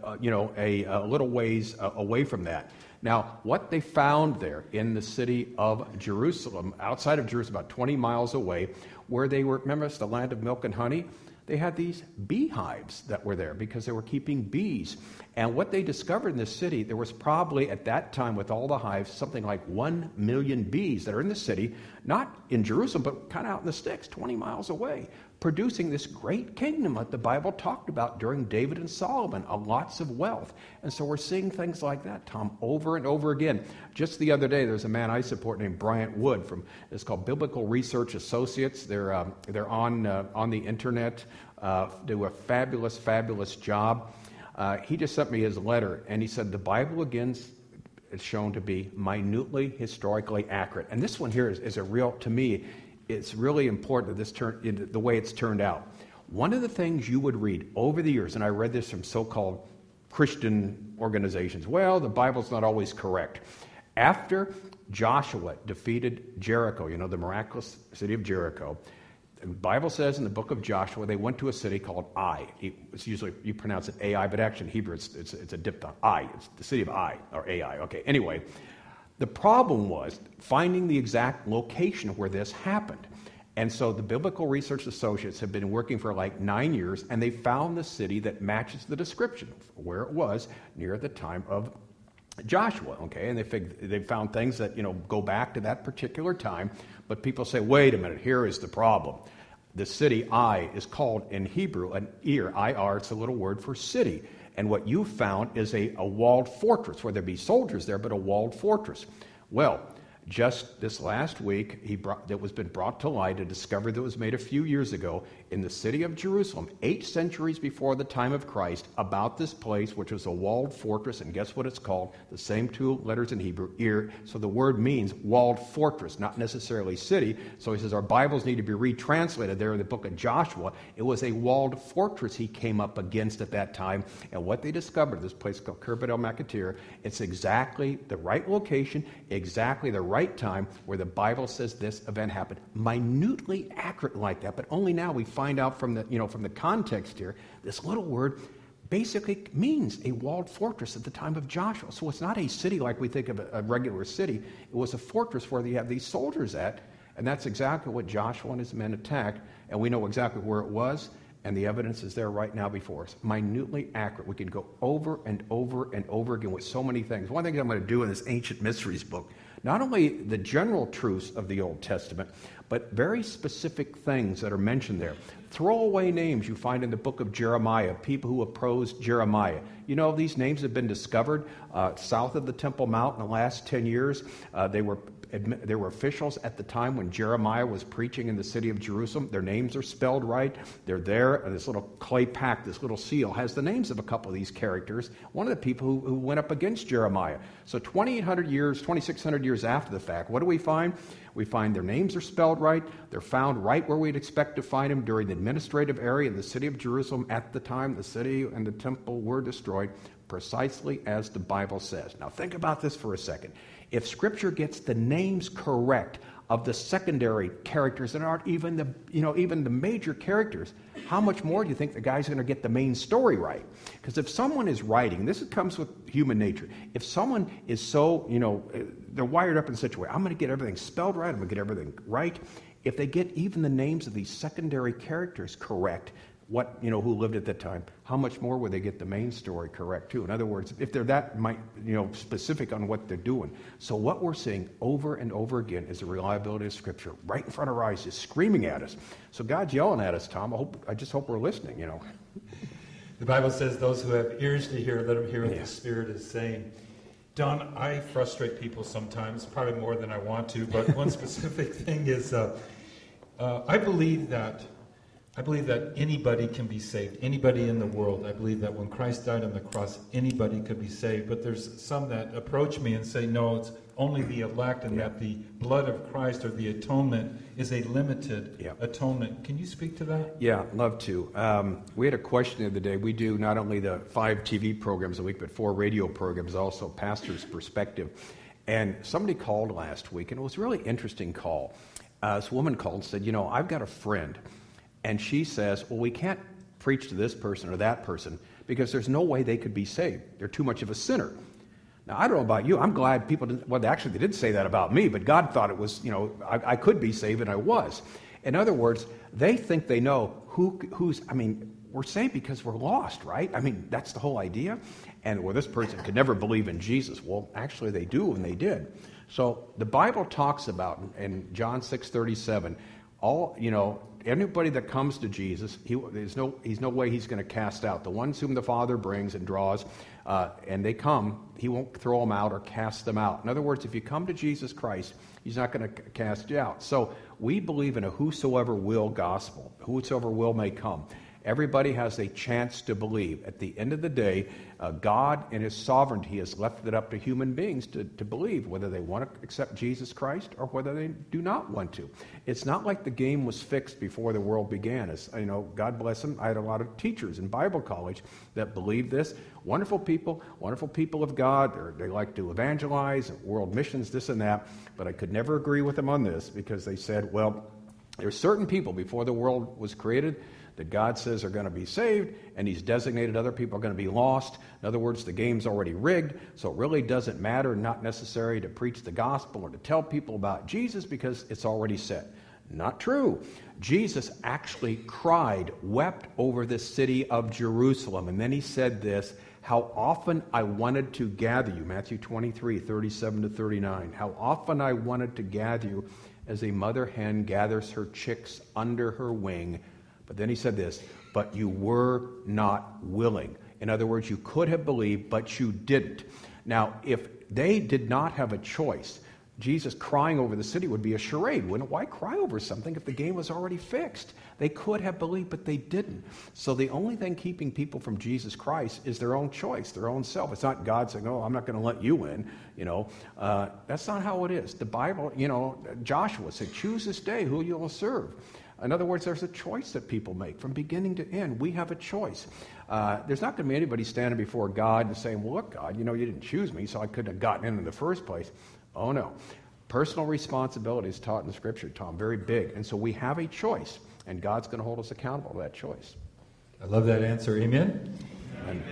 a little ways away from that. Now, what they found there in the city of Jerusalem, outside of Jerusalem, about 20 miles away, where they were, remember, it's the land of milk and honey? They had these beehives that were there because they were keeping bees. And what they discovered in this city, there was probably at that time with all the hives, something like 1 million bees that are in the city, not in Jerusalem, but kind of out in the sticks, 20 miles away, producing this great kingdom that the Bible talked about during David and Solomon, lots of wealth. And so we're seeing things like that, Tom, over and over again. Just the other day, there's a man I support named Bryant Wood it's called Biblical Research Associates. They're on the internet, do a fabulous, fabulous job. He just sent me his letter, and he said the Bible again is shown to be minutely historically accurate. And this one here is a real, to me, it's really important that the way it's turned out. One of the things you would read over the years, and I read this from so-called Christian organizations, well, the Bible's not always correct. After Joshua defeated Jericho, the miraculous city of Jericho, the Bible says in the book of Joshua, they went to a city called Ai. It's usually, you pronounce it Ai, but actually in Hebrew it's a diphthong, Ai. It's the city of Ai, or Ai. Okay, anyway. The problem was finding the exact location of where this happened. And so the Biblical Research Associates have been working for like 9 years, and they found the city that matches the description of where it was near the time of Joshua, okay? And they found things that, go back to that particular time. But people say, wait a minute, here is the problem. The city Ai is called in Hebrew an Ir, I-R, it's a little word for city. And what you found is a walled fortress, where there be soldiers there, but a walled fortress. Well, just this last week, that was been brought to light, a discovery that was made a few years ago in the city of Jerusalem, 8 centuries before the time of Christ, about this place, which was a walled fortress. And guess what it's called? The same 2 letters in Hebrew, Ir. So the word means walled fortress, not necessarily city. So he says our Bibles need to be retranslated there in the book of Joshua. It was a walled fortress he came up against at that time. And what they discovered, this place called Khirbet el-Makatir, it's exactly the right location, exactly the right time where the Bible says this event happened. Minutely accurate like that, but only now we find out from the context here, this little word basically means a walled fortress at the time of Joshua. So it's not a city like we think of a regular city. It was a fortress where they have these soldiers at, and that's exactly what Joshua and his men attacked, and we know exactly where it was, and the evidence is there right now before us. Minutely accurate. We can go over and over and over again with so many things. One thing I'm going to do in this Ancient Mysteries book, not only the general truths of the Old Testament, but very specific things that are mentioned there. Throwaway names you find in the book of Jeremiah, people who opposed Jeremiah. These names have been discovered south of the Temple Mount in the last 10 years. There were officials at the time when Jeremiah was preaching in the city of Jerusalem. Their names are spelled right. They're there. And this little clay pack, this little seal, has the names of a couple of these characters. One of the people who went up against Jeremiah. So 2,600 years after the fact, what do we find? We find their names are spelled right. They're found right where we'd expect to find them during the administrative area in the city of Jerusalem. At the time, the city and the temple were destroyed precisely as the Bible says. Now think about this for a second. If Scripture gets the names correct of the secondary characters that aren't even the major characters, how much more do you think the guy's going to get the main story right? Because if someone is writing, this comes with human nature. If someone is so, they're wired up in such a way, I'm going to get everything spelled right, I'm going to get everything right. If they get even the names of these secondary characters correct, who lived at that time, how much more would they get the main story correct too? In other words, if they're that specific on what they're doing. So what we're seeing over and over again is the reliability of Scripture right in front of our eyes, just screaming at us. So God's yelling at us, Tom. I just hope we're listening, The Bible says those who have ears to hear, let them hear what the Spirit is saying. Don, I frustrate people sometimes, probably more than I want to, but one specific thing is I believe that I believe that anybody can be saved, anybody in the world. I believe that when Christ died on the cross, anybody could be saved. But there's some that approach me and say, no, it's only the elect, and that the blood of Christ or the atonement is a limited atonement. Can you speak to that? Yeah, love to. We had a question the other day. We do not only the 5 TV programs a week, but 4 radio programs, also Pastor's Perspective. And somebody called last week, and it was a really interesting call. This woman called and said, I've got a friend. And she says, well, we can't preach to this person or that person because there's no way they could be saved. They're too much of a sinner. Now, I don't know about you. I'm glad people didn't, well, actually, they did say that about me, but God thought it was, I could be saved, and I was. In other words, they think they know we're saved because we're lost, right? That's the whole idea. And, well, this person could never believe in Jesus. Well, actually, they do, and they did. So the Bible talks about, in John 6:37, anybody that comes to Jesus, he's no way he's going to cast out. The ones whom the Father brings and draws, and they come, he won't throw them out or cast them out. In other words, if you come to Jesus Christ, he's not going to cast you out. So we believe in a whosoever will gospel. Whosoever will may come. Everybody has a chance to believe. At the end of the day, God in his sovereignty has left it up to human beings to believe whether they want to accept Jesus Christ or whether they do not want to. It's not like the game was fixed before the world began. As God bless them, I had a lot of teachers in Bible college that believed this. Wonderful people of God. They like to evangelize, world missions, this and that. But I could never agree with them on this because they said, well, there's certain people before the world was created that God says are going to be saved, and he's designated other people are going to be lost. In other words, the game's already rigged, so it really doesn't matter, not necessary to preach the gospel or to tell people about Jesus because it's already set. Not true. Jesus actually wept over the city of Jerusalem, and then he said this, how often I wanted to gather you, Matthew 23:37-39, how often I wanted to gather you as a mother hen gathers her chicks under her wing. But then he said this, but you were not willing. In other words, you could have believed, but you didn't. Now, if they did not have a choice, Jesus crying over the city would be a charade, wouldn't it? Why cry over something if the game was already fixed? They could have believed, but they didn't. So the only thing keeping people from Jesus Christ is their own choice, their own self. It's not God saying, I'm not going to let you in. That's not how it is. The Bible, Joshua said, choose this day who you will serve. In other words, there's a choice that people make from beginning to end. We have a choice. There's not going to be anybody standing before God and saying, well, look, God, you didn't choose me, so I couldn't have gotten in the first place. Oh, no. Personal responsibility is taught in the Scripture, Tom, very big. And so we have a choice, and God's going to hold us accountable to that choice. I love that answer. Amen? Amen.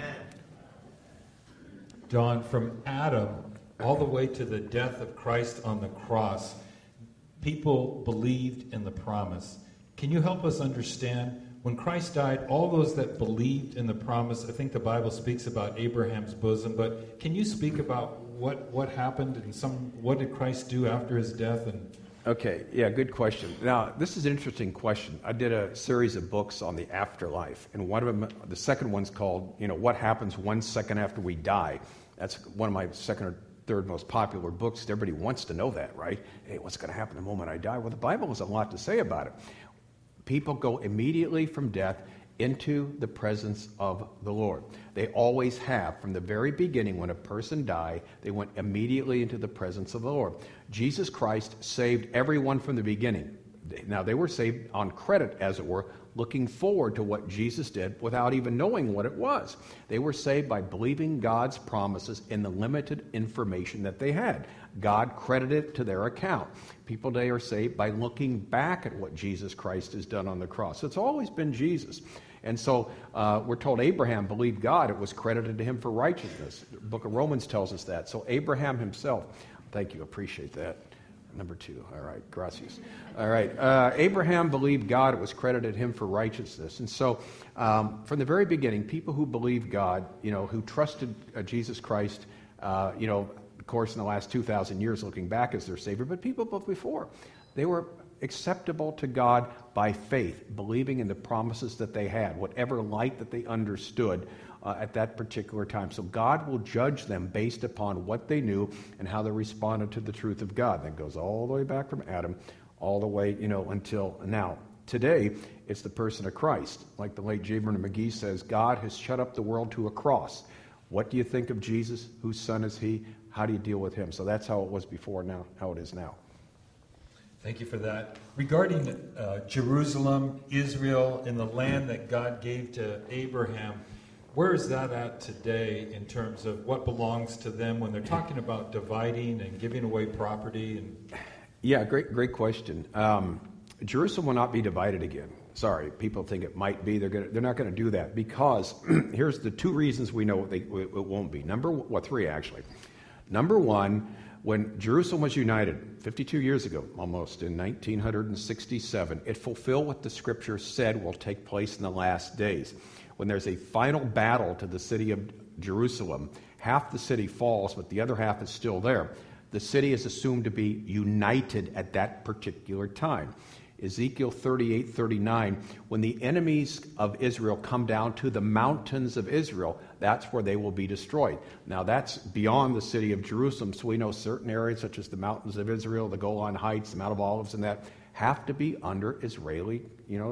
Don, from Adam all the way to the death of Christ on the cross, people believed in the promise. Can you help us understand, when Christ died, all those that believed in the promise, I think the Bible speaks about Abraham's bosom, but can you speak about what happened and what did Christ do after his death? Okay, yeah, good question. Now, this is an interesting question. I did a series of books on the afterlife, and one of them, the second one's called, What Happens 1 Second After We Die. That's one of my second or third most popular books. Everybody wants to know that, right? Hey, what's going to happen the moment I die? Well, the Bible has a lot to say about it. People go immediately from death into the presence of the Lord. They always have. From the very beginning, when a person died, they went immediately into the presence of the Lord. Jesus Christ saved everyone from the beginning. Now, they were saved on credit, as it were, looking forward to what Jesus did without even knowing what it was. They were saved by believing God's promises in the limited information that they had. God credited it to their account. People today are saved by looking back at what Jesus Christ has done on the cross. It's always been Jesus. And so we're told Abraham believed God. It was credited to him for righteousness. The book of Romans tells us that. So Abraham himself, thank you, appreciate that. Number 2. All right, gracias. All right, Abraham believed God. It was credited him for righteousness. And so from the very beginning, people who believed God, who trusted Jesus Christ, of course, in the last 2,000 years looking back as their Savior, but people before, they were acceptable to God by faith, believing in the promises that they had, whatever light that they understood at that particular time. So God will judge them based upon what they knew and how they responded to the truth of God. That goes all the way back from Adam, all the way, until now. Today, It's the person of Christ. Like the late J. Vernon McGee says, God has shut up the world to a cross. What do you think of Jesus? Whose son is he? How do you deal with him? So that's how it was before, now how it is now. Thank you for that. Regarding Jerusalem, Israel, and the land that God gave to Abraham, where is that at today in terms of what belongs to them when they're talking about dividing and giving away property? And yeah, great question. Jerusalem will not be divided again. Sorry, people think it might be. They're not going to do that because here's the two reasons we know it won't be. Three actually. Number one, when Jerusalem was united 52 years ago, almost in 1967, it fulfilled what the Scripture said will take place in the last days. When there's a final battle to the city of Jerusalem, half the city falls, but the other half is still there. The city is assumed to be united at that particular time. Ezekiel 38:39, when the enemies of Israel come down to the mountains of Israel, that's where they will be destroyed. Now that's beyond the city of Jerusalem, so we know certain areas such as the mountains of Israel, the Golan Heights, the Mount of Olives, and that have to be under Israeli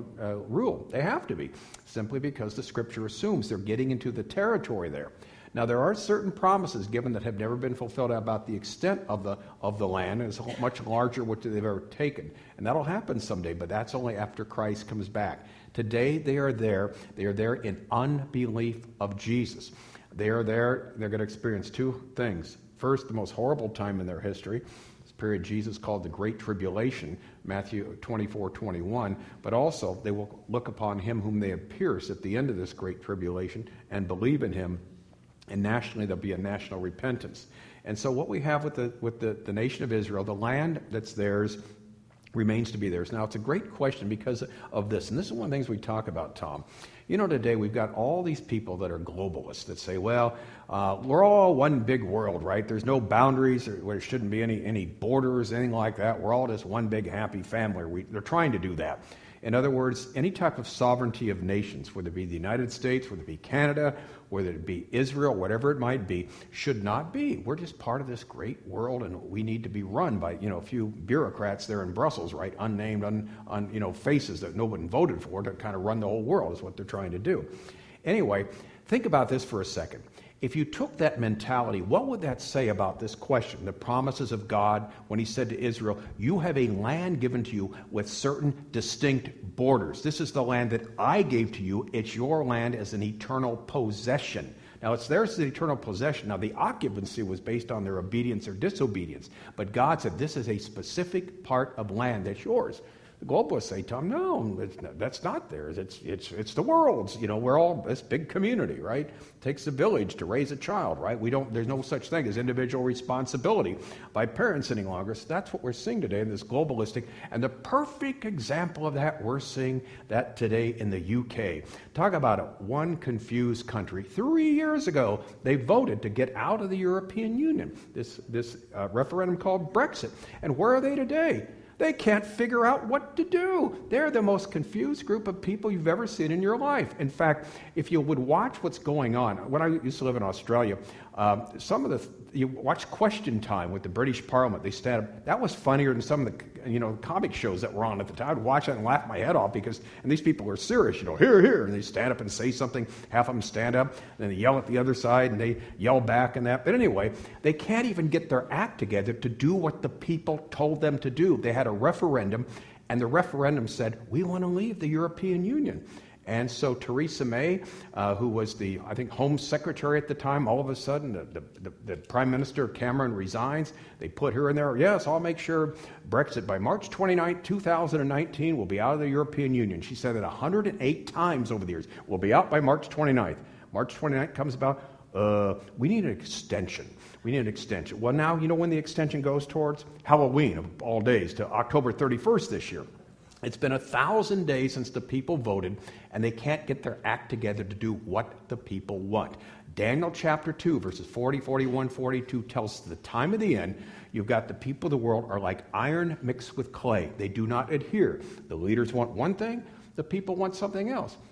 rule. They have to be, simply because the Scripture assumes they're getting into the territory there. Now, there are certain promises given that have never been fulfilled about the extent of the land, and it's much larger what they've ever taken. And that'll happen someday, but that's only after Christ comes back. Today, they are there. They are there in unbelief of Jesus. They are there. They're going to experience two things. First, the most horrible time in their history, this period Jesus called the Great Tribulation, Matthew 24:21. But also, they will look upon him whom they have pierced at the end of this Great Tribulation and believe in him. And nationally, there'll be a national repentance. And so what we have with the nation of Israel, the land that's theirs remains to be theirs. Now, it's a great question because of this. And this is one of the things we talk about, Tom. You know, today we've got all these people that are globalists that say, well, we're all one big world, right? There's no boundaries. There shouldn't be any borders, anything like that. We're all just one big happy family. They're trying to do that. In other words, any type of sovereignty of nations, whether it be the United States, whether it be Canada, whether it be Israel, whatever it might be, should not be. We're just part of this great world, and we need to be run by a few bureaucrats there in Brussels, right? Unnamed, faces that nobody voted for to kind of run the whole world is what they're trying to do. Anyway, think about this for a second. If you took that mentality, what would that say about this question, the promises of God when he said to Israel, you have a land given to you with certain distinct borders. This is the land that I gave to you. It's your land as an eternal possession. Now, it's theirs as an eternal possession. Now, the occupancy was based on their obedience or disobedience. But God said, this is a specific part of land that's yours. The globalists say, Tom, no, that's not theirs. It's the world's. We're all this big community, right? It takes a village to raise a child, right? There's no such thing as individual responsibility by parents any longer. So that's what we're seeing today in this globalistic. And the perfect example of that, we're seeing that today in the UK. Talk about one confused country. 3 years ago, they voted to get out of the European Union. This referendum called Brexit. And where are they today? They can't figure out what to do. They're the most confused group of people you've ever seen in your life. In fact, if you would watch what's going on, when I used to live in Australia, you watch Question Time with the British Parliament. They stand up. That was funnier than some of the comic shows that were on at the time. I'd watch that and laugh my head off and these people are serious. Here, and they stand up and say something. Half of them stand up, and then they yell at the other side, and they yell back and that. But anyway, they can't even get their act together to do what the people told them to do. They had a referendum, and the referendum said, we want to leave the European Union. And so Theresa May, who was the, Home Secretary at the time, all of a sudden the Prime Minister Cameron resigns. They put her in there. Yes, I'll make sure Brexit by March 29, 2019 will be out of the European Union. She said it 108 times over the years. We'll be out by March 29th. March 29th comes about. We need an extension. Well, now, when the extension goes towards? Halloween of all days to October 31st this year. It's been 1,000 days since the people voted, and they can't get their act together to do what the people want. Daniel chapter 2, verses 40, 41, 42 tells us the time of the end, you've got the people of the world are like iron mixed with clay. They do not adhere. The leaders want one thing, the people want something else.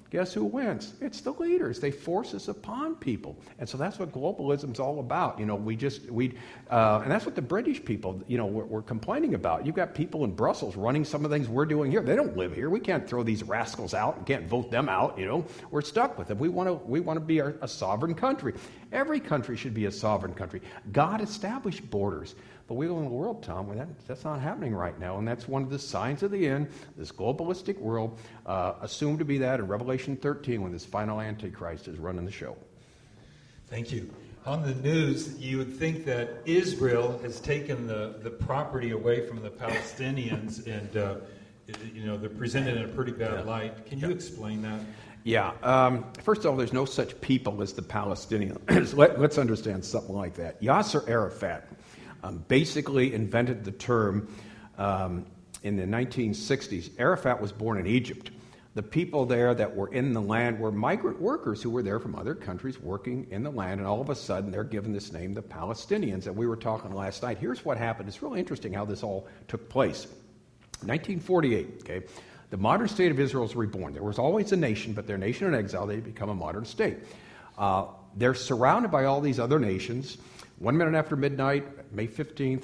guess who wins? It's the leaders. They force us upon people. And so that's what globalism's all about. And that's what the British people, were complaining about. You've got people in Brussels running some of the things we're doing here. They don't live here. We can't throw these rascals out and can't vote them out. We're stuck with them. We want to be a sovereign country. Every country should be a sovereign country. God established borders. But we live in a world, Tom, where that's not happening right now. And that's one of the signs of the end, this globalistic world, assumed to be that in Revelation 13 when this final Antichrist is running the show. Thank you. On the news, you would think that Israel has taken the property away from the Palestinians and, they're presented in a pretty bad light. Can you explain that? Yeah. First of all, there's no such people as the Palestinians. Let's understand something like that. Yasser Arafat basically invented the term in the 1960s. Arafat was born in Egypt. The people there that were in the land were migrant workers who were there from other countries working in the land, and all of a sudden they're given this name, the Palestinians. And we were talking last night. Here's what happened. It's really interesting how this all took place. 1948, okay, the modern state of Israel is reborn. There was always a nation, but their nation in exile, they become a modern state. They're surrounded by all these other nations. 1 minute after midnight, May 15th,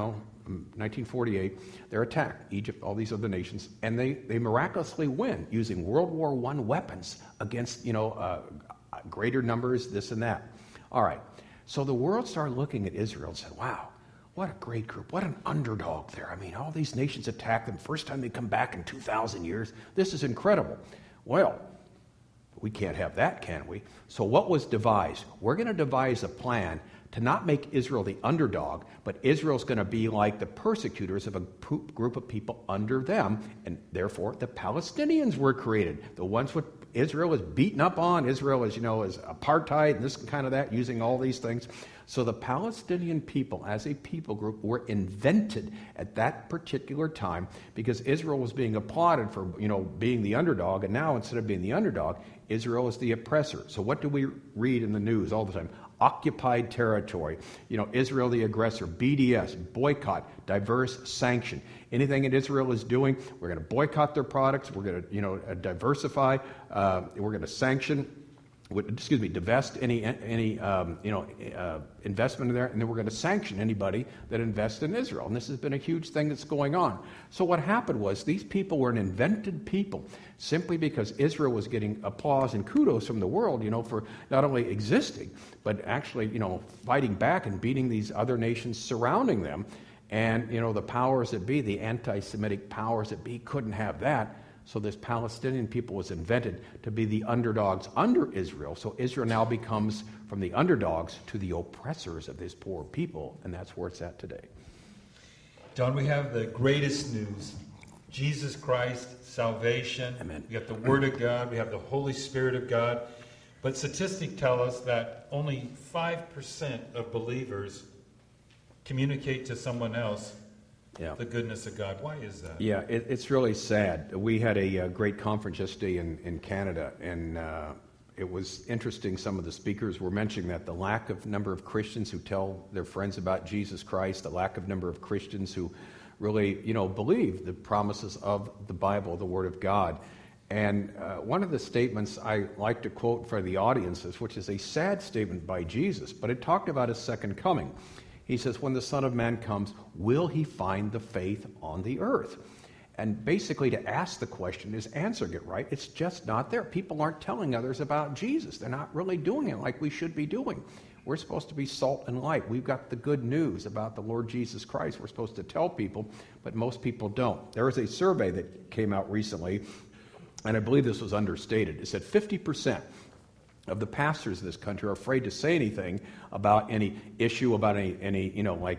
1948, they're attacked. Egypt, all these other nations, and they miraculously win using World War I weapons against, greater numbers, this and that. All right. So the world started looking at Israel and said, wow, what a great group. What an underdog there. I mean, all these nations attack them. First time they come back in 2,000 years. This is incredible. Well, we can't have that, can we? So what was devised? We're going to devise a plan to not make Israel the underdog, but Israel's going to be like the persecutors of a group of people under them, and therefore the Palestinians were created. The ones what Israel is beaten up on, Israel is, is apartheid and this kind of that, using all these things. So the Palestinian people as a people group were invented at that particular time because Israel was being applauded for, being the underdog, and now instead of being the underdog, Israel is the oppressor. So what do we read in the news all the time? Occupied territory, Israel the aggressor, BDS, boycott, diverse, sanction. Anything that Israel is doing, we're going to boycott their products, we're going to, diversify, we're going to sanction, divest any investment in there, and then we're going to sanction anybody that invests in Israel. And this has been a huge thing that's going on. So what happened was these people were an invented people simply because Israel was getting applause and kudos from the world, for not only existing, but actually, fighting back and beating these other nations surrounding them. And, the powers that be, the anti-Semitic powers that be, couldn't have that. So this Palestinian people was invented to be the underdogs under Israel. So Israel now becomes from the underdogs to the oppressors of this poor people, and that's where it's at today. Don, we have the greatest news. Jesus Christ, salvation. Amen. We got the Word of God. We have the Holy Spirit of God. But statistics tell us that only 5% of believers communicate to someone else the goodness of God. Why is that? Yeah, it's really sad. We had a great conference yesterday in Canada, and it was interesting. Some of the speakers were mentioning that the lack of number of Christians who tell their friends about Jesus Christ, the lack of number of Christians who really, believe the promises of the Bible, the Word of God. And one of the statements I like to quote for the audiences, which is a sad statement by Jesus, but it talked about his second coming. He says, when the Son of Man comes, will he find the faith on the earth? And basically to ask the question is answering it, right? It's just not there. People aren't telling others about Jesus. They're not really doing it like we should be doing. We're supposed to be salt and light. We've got the good news about the Lord Jesus Christ. We're supposed to tell people, but most people don't. There was a survey that came out recently, and I believe this was understated. It said 50% of the pastors in this country are afraid to say anything about any issue, about any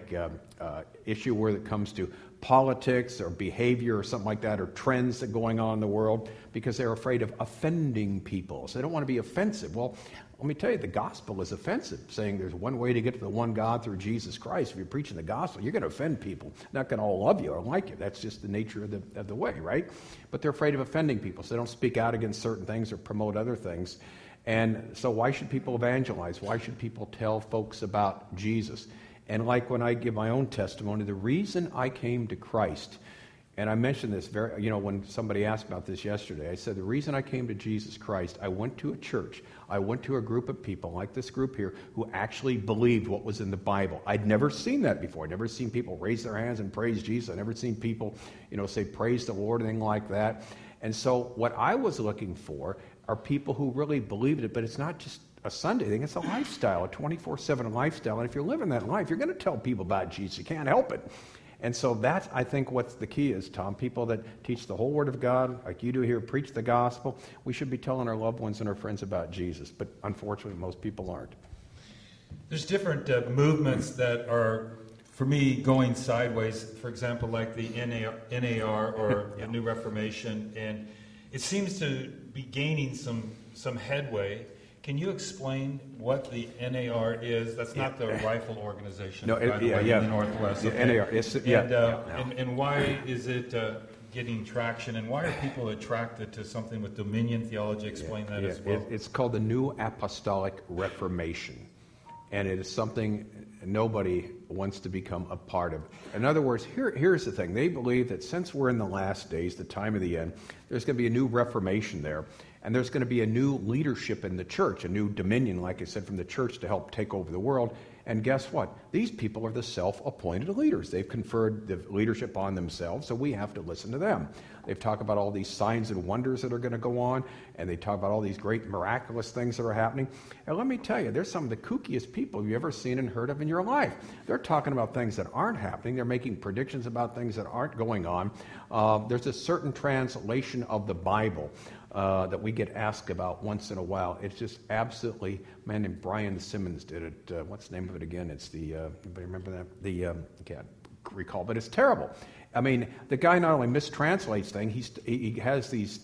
issue where it comes to politics or behavior or something like that, or trends that are going on in the world, because they're afraid of offending people. So they don't want to be offensive. Well, let me tell you, the gospel is offensive, saying there's one way to get to the one God through Jesus Christ. If you're preaching the gospel, you're going to offend people. They're not going to all love you or like you. That's just the nature of the way, right? But they're afraid of offending people, so they don't speak out against certain things or promote other things. And so why should people evangelize? Why should people tell folks about Jesus? And like when I give my own testimony, the reason I came to Christ And I mentioned this when somebody asked about this yesterday. I said, the reason I came to Jesus Christ, I went to a church. I went to a group of people like this group here who actually believed what was in the Bible. I'd never seen that before. I'd never seen people raise their hands and praise Jesus. I'd never seen people, say praise the Lord, anything like that. And so what I was looking for are people who really believed it, but it's not just a Sunday thing. It's a lifestyle, a 24/7 lifestyle. And if you're living that life, you're going to tell people about Jesus. You can't help it. And so that's, I think, what the key is, Tom. People that teach the whole Word of God, like you do here, preach the gospel. We should be telling our loved ones and our friends about Jesus. But unfortunately, most people aren't. There's different movements that are, for me, going sideways. For example, like the NAR or the New Reformation. And it seems to be gaining some headway. Can you explain what the NAR is? That's not the rifle organization, by the way, in the Northwest. NAR, and why is it getting traction? And why are people attracted to something with Dominion theology? Explain that as well. It's called the New Apostolic Reformation. And it is something nobody wants to become a part of. In other words, here's the thing. They believe that since we're in the last days, the time of the end, there's going to be a new reformation there. And there's going to be a new leadership in the church, a new dominion, like I said, from the church to help take over the world. And guess what? These people are the self-appointed leaders. They've conferred the leadership on themselves, so we have to listen to them. They've talked about all these signs and wonders that are going to go on, and they talk about all these great miraculous things that are happening. And let me tell you, there's some of the kookiest people you've ever seen and heard of in your life. They're talking about things that aren't happening. They're making predictions about things that aren't going on. There's a certain translation of the Bible that we get asked about once in a while. It's just absolutely, a man named Brian Simmons did it. What's the name of it again? It's the, anybody remember that? Can't recall, but it's terrible. I mean, the guy not only mistranslates things, he has these,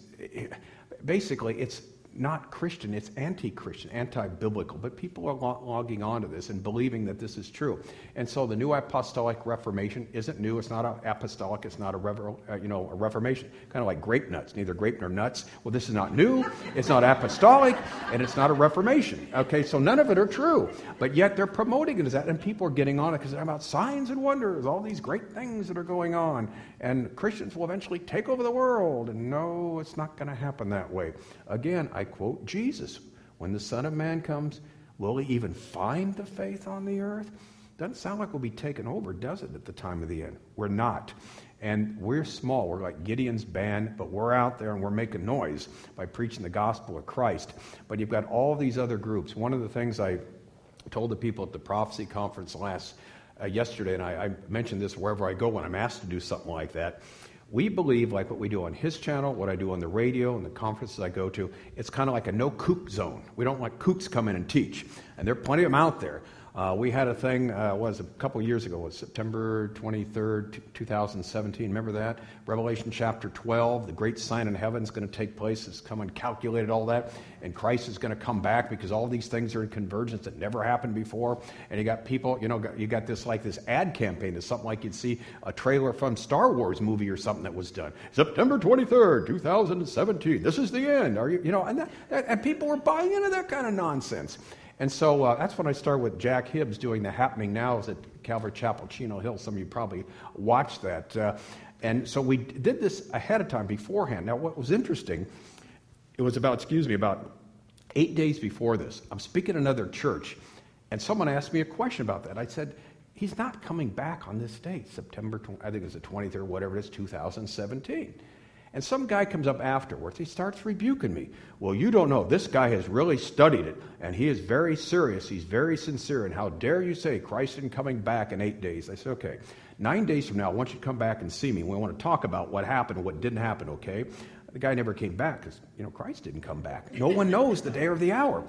basically it's not Christian, it's anti-Christian, anti-biblical, but people are logging onto this and believing that this is true. And so the New Apostolic Reformation isn't new, it's not apostolic, it's not a reformation, kind of like grape nuts, neither grape nor nuts. Well, this is not new, it's not apostolic, and it's not a reformation. Okay, so none of it are true, but yet they're promoting it as that, and people are getting on it because they're about signs and wonders, all these great things that are going on, and Christians will eventually take over the world, and no, it's not going to happen that way. Again, I quote Jesus, when the Son of Man comes, will he even find the faith on the earth? Doesn't sound like we'll be taken over, does it, at the time of the end? We're not. And we're small. We're like Gideon's band, but we're out there and we're making noise by preaching the gospel of Christ. But you've got all these other groups. One of the things I told the people at the prophecy conference yesterday, and I mention this wherever I go when I'm asked to do something like that, we believe, like what we do on his channel, what I do on the radio and the conferences I go to, it's kind of like a no-kook zone. We don't let kooks come in and teach, and there are plenty of them out there. We had a thing, a couple years ago, it was September 23rd, 2017. Remember that? Revelation chapter 12, the great sign in heaven is going to take place. It's come and calculated all that. And Christ is going to come back because all these things are in convergence that never happened before. And you got people, you got this ad campaign. It's something like you'd see a trailer from Star Wars movie or something that was done. September 23rd, 2017. This is the end. And people were buying into that kind of nonsense. And so that's when I started with Jack Hibbs doing the Happening Nows at Calvary Chapel, Chino Hill. Some of you probably watched that. And so we did this ahead of time, beforehand. Now, what was interesting, it was about 8 days before this. I'm speaking at another church, and someone asked me a question about that. I said, he's not coming back on this date, September, I think it was the 23rd, whatever it is, 2017. And some guy comes up afterwards. He starts rebuking me. Well, you don't know. This guy has really studied it, and he is very serious. He's very sincere. And how dare you say Christ isn't coming back in 8 days? I said, okay, 9 days from now, I want you to come back and see me. We want to talk about what happened and what didn't happen, okay? The guy never came back because, Christ didn't come back. No one knows the day or the hour.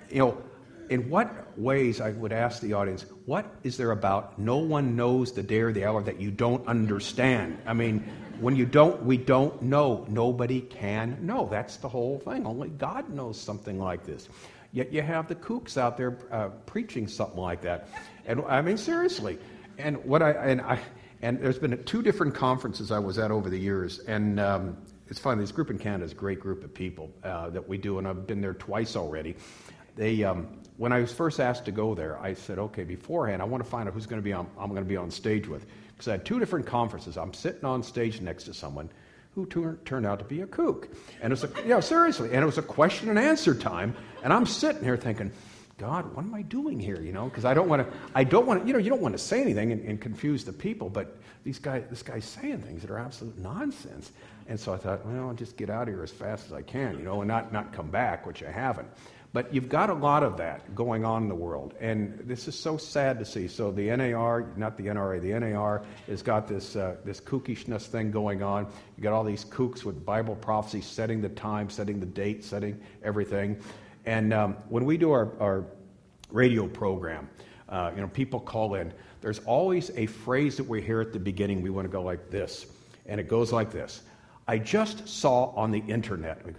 In what ways, I would ask the audience, what is there about no one knows the day or the hour that you don't understand? I mean, when we don't know. Nobody can know. That's the whole thing. Only God knows something like this. Yet you have the kooks out there preaching something like that. And I mean, seriously. And there's been 2 different conferences I was at over the years. And it's funny, this group in Canada is a great group of people that we do. And I've been there twice already. when I was first asked to go there, I said, okay, beforehand, I want to find out who's going to be I'm going to be on stage with. Because I had 2 different conferences. I'm sitting on stage next to someone who turned out to be a kook. And it was seriously. And it was a question and answer time. And I'm sitting here thinking, God, what am I doing here? Because I don't want to, you don't want to say anything and confuse the people, but this guy's saying things that are absolute nonsense. And so I thought, well, I'll just get out of here as fast as I can, and not come back, which I haven't. But you've got a lot of that going on in the world, and this is so sad to see. So the NAR, not the NRA, the NAR has got this kookishness thing going on. You got all these kooks with Bible prophecy, setting the time, setting the date, setting everything. And when we do our radio program, people call in. There's always a phrase that we hear at the beginning. We want to go like this, and it goes like this. I just saw on the internet. We go.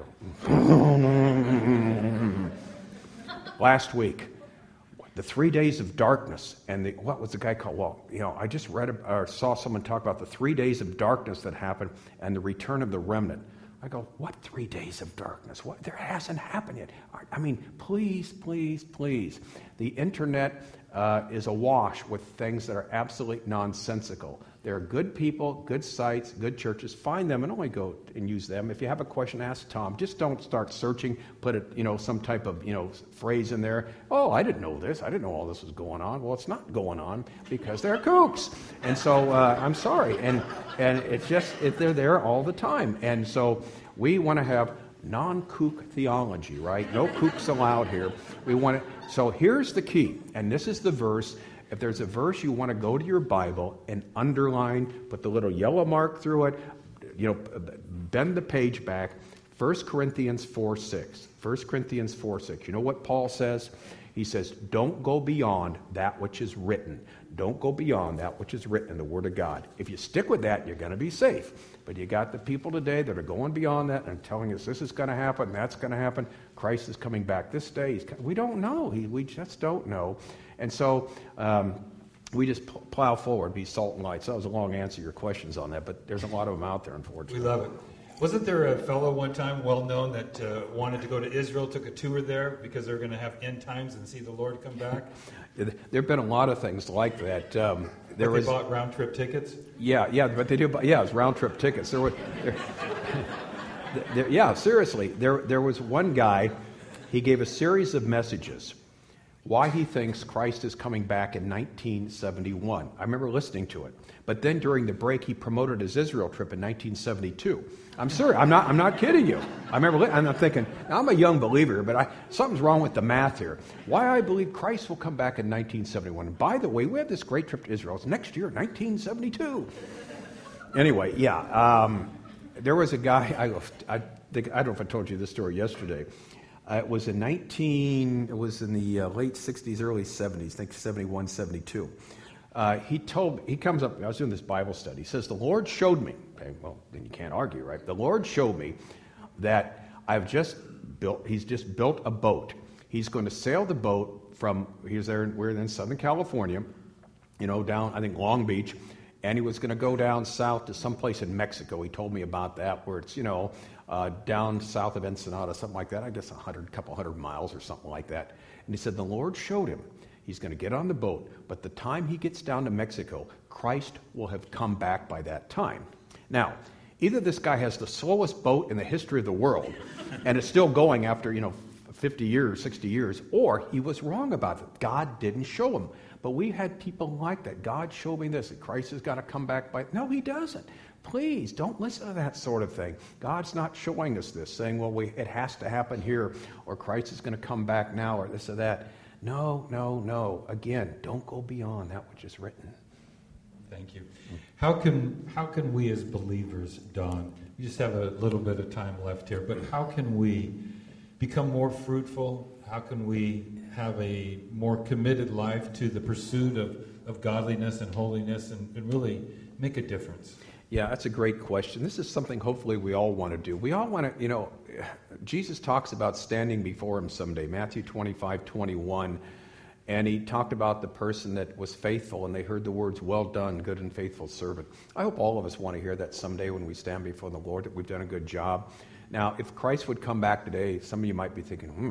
Last week, the 3 days of darkness, and what was the guy called? Well, I just read or saw someone talk about the 3 days of darkness that happened and the return of the remnant. I go, what 3 days of darkness? What? There hasn't happened yet. I mean, please, please, please. The internet is awash with things that are absolutely nonsensical. There are good people, good sites, good churches. Find them and only go and use them. If you have a question, ask Tom. Just don't start searching. Put it, some type of, phrase in there. Oh, I didn't know this. I didn't know all this was going on. Well, it's not going on because they're kooks. And so I'm sorry. And it's just they're there all the time. And so we want to have non-kook theology, right? No kooks allowed here. So here's the key, and this is the verse. If there's a verse you want to go to your Bible and underline, put the little yellow mark through it, bend the page back, 1 Corinthians 4:6. 1 Corinthians 4:6. You know what Paul says? He says, don't go beyond that which is written. Don't go beyond that which is written in the Word of God. If you stick with that, you're going to be safe. But you got the people today that are going beyond that and telling us this is going to happen, that's going to happen. Christ is coming back this day. We don't know. We just don't know. And so we just plow forward, be salt and light. So that was a long answer to your questions on that, but there's a lot of them out there, unfortunately. We love it. Wasn't there a fellow one time, well-known, that wanted to go to Israel, took a tour there because they're going to have end times and see the Lord come back? There have been a lot of things like that. They bought round-trip tickets? Yeah, but they do. Yeah, it was round-trip tickets. Seriously. There was one guy, he gave a series of messages why he thinks Christ is coming back in 1971. I remember listening to it. But then during the break, he promoted his Israel trip in 1972. I'm serious. I'm not kidding you. I'm thinking, now I'm a young believer, but something's wrong with the math here. Why I believe Christ will come back in 1971. And by the way, we have this great trip to Israel. It's next year, 1972. Anyway, there was a guy, I don't know if I told you this story yesterday. It was in the late 60s, early 70s, I think 71, 72. He comes up, I was doing this Bible study. He says, the Lord showed me, okay, well, then you can't argue, right? The Lord showed me that he's just built a boat. He's going to sail the boat we're in Southern California, down, I think, Long Beach, and he was going to go down south to someplace in Mexico. He told me about that, where it's, down south of Ensenada, something like that. I guess a couple hundred miles or something like that. And he said the Lord showed him he's going to get on the boat, but the time he gets down to Mexico, Christ will have come back by that time. Now, either this guy has the slowest boat in the history of the world, and it's still going after 50 years, 60 years, or he was wrong about it. God didn't show him. But we had people like that. God showed me this, that Christ is going to come back by... No, he doesn't. Please, don't listen to that sort of thing. God's not showing us this, saying, well, it has to happen here, or Christ is going to come back now, or this or that. No. Again, don't go beyond that which is written. Thank you. How can we as believers, Don, we just have a little bit of time left here, but how can we become more fruitful? How can we have a more committed life to the pursuit of godliness and holiness and really make a difference? Yeah, that's a great question. This is something hopefully we all want to do. We all want to, Jesus talks about standing before him someday, Matthew 25:21, and he talked about the person that was faithful, and they heard the words, well done, good and faithful servant. I hope all of us want to hear that someday when we stand before the Lord, that we've done a good job. Now, if Christ would come back today, some of you might be thinking,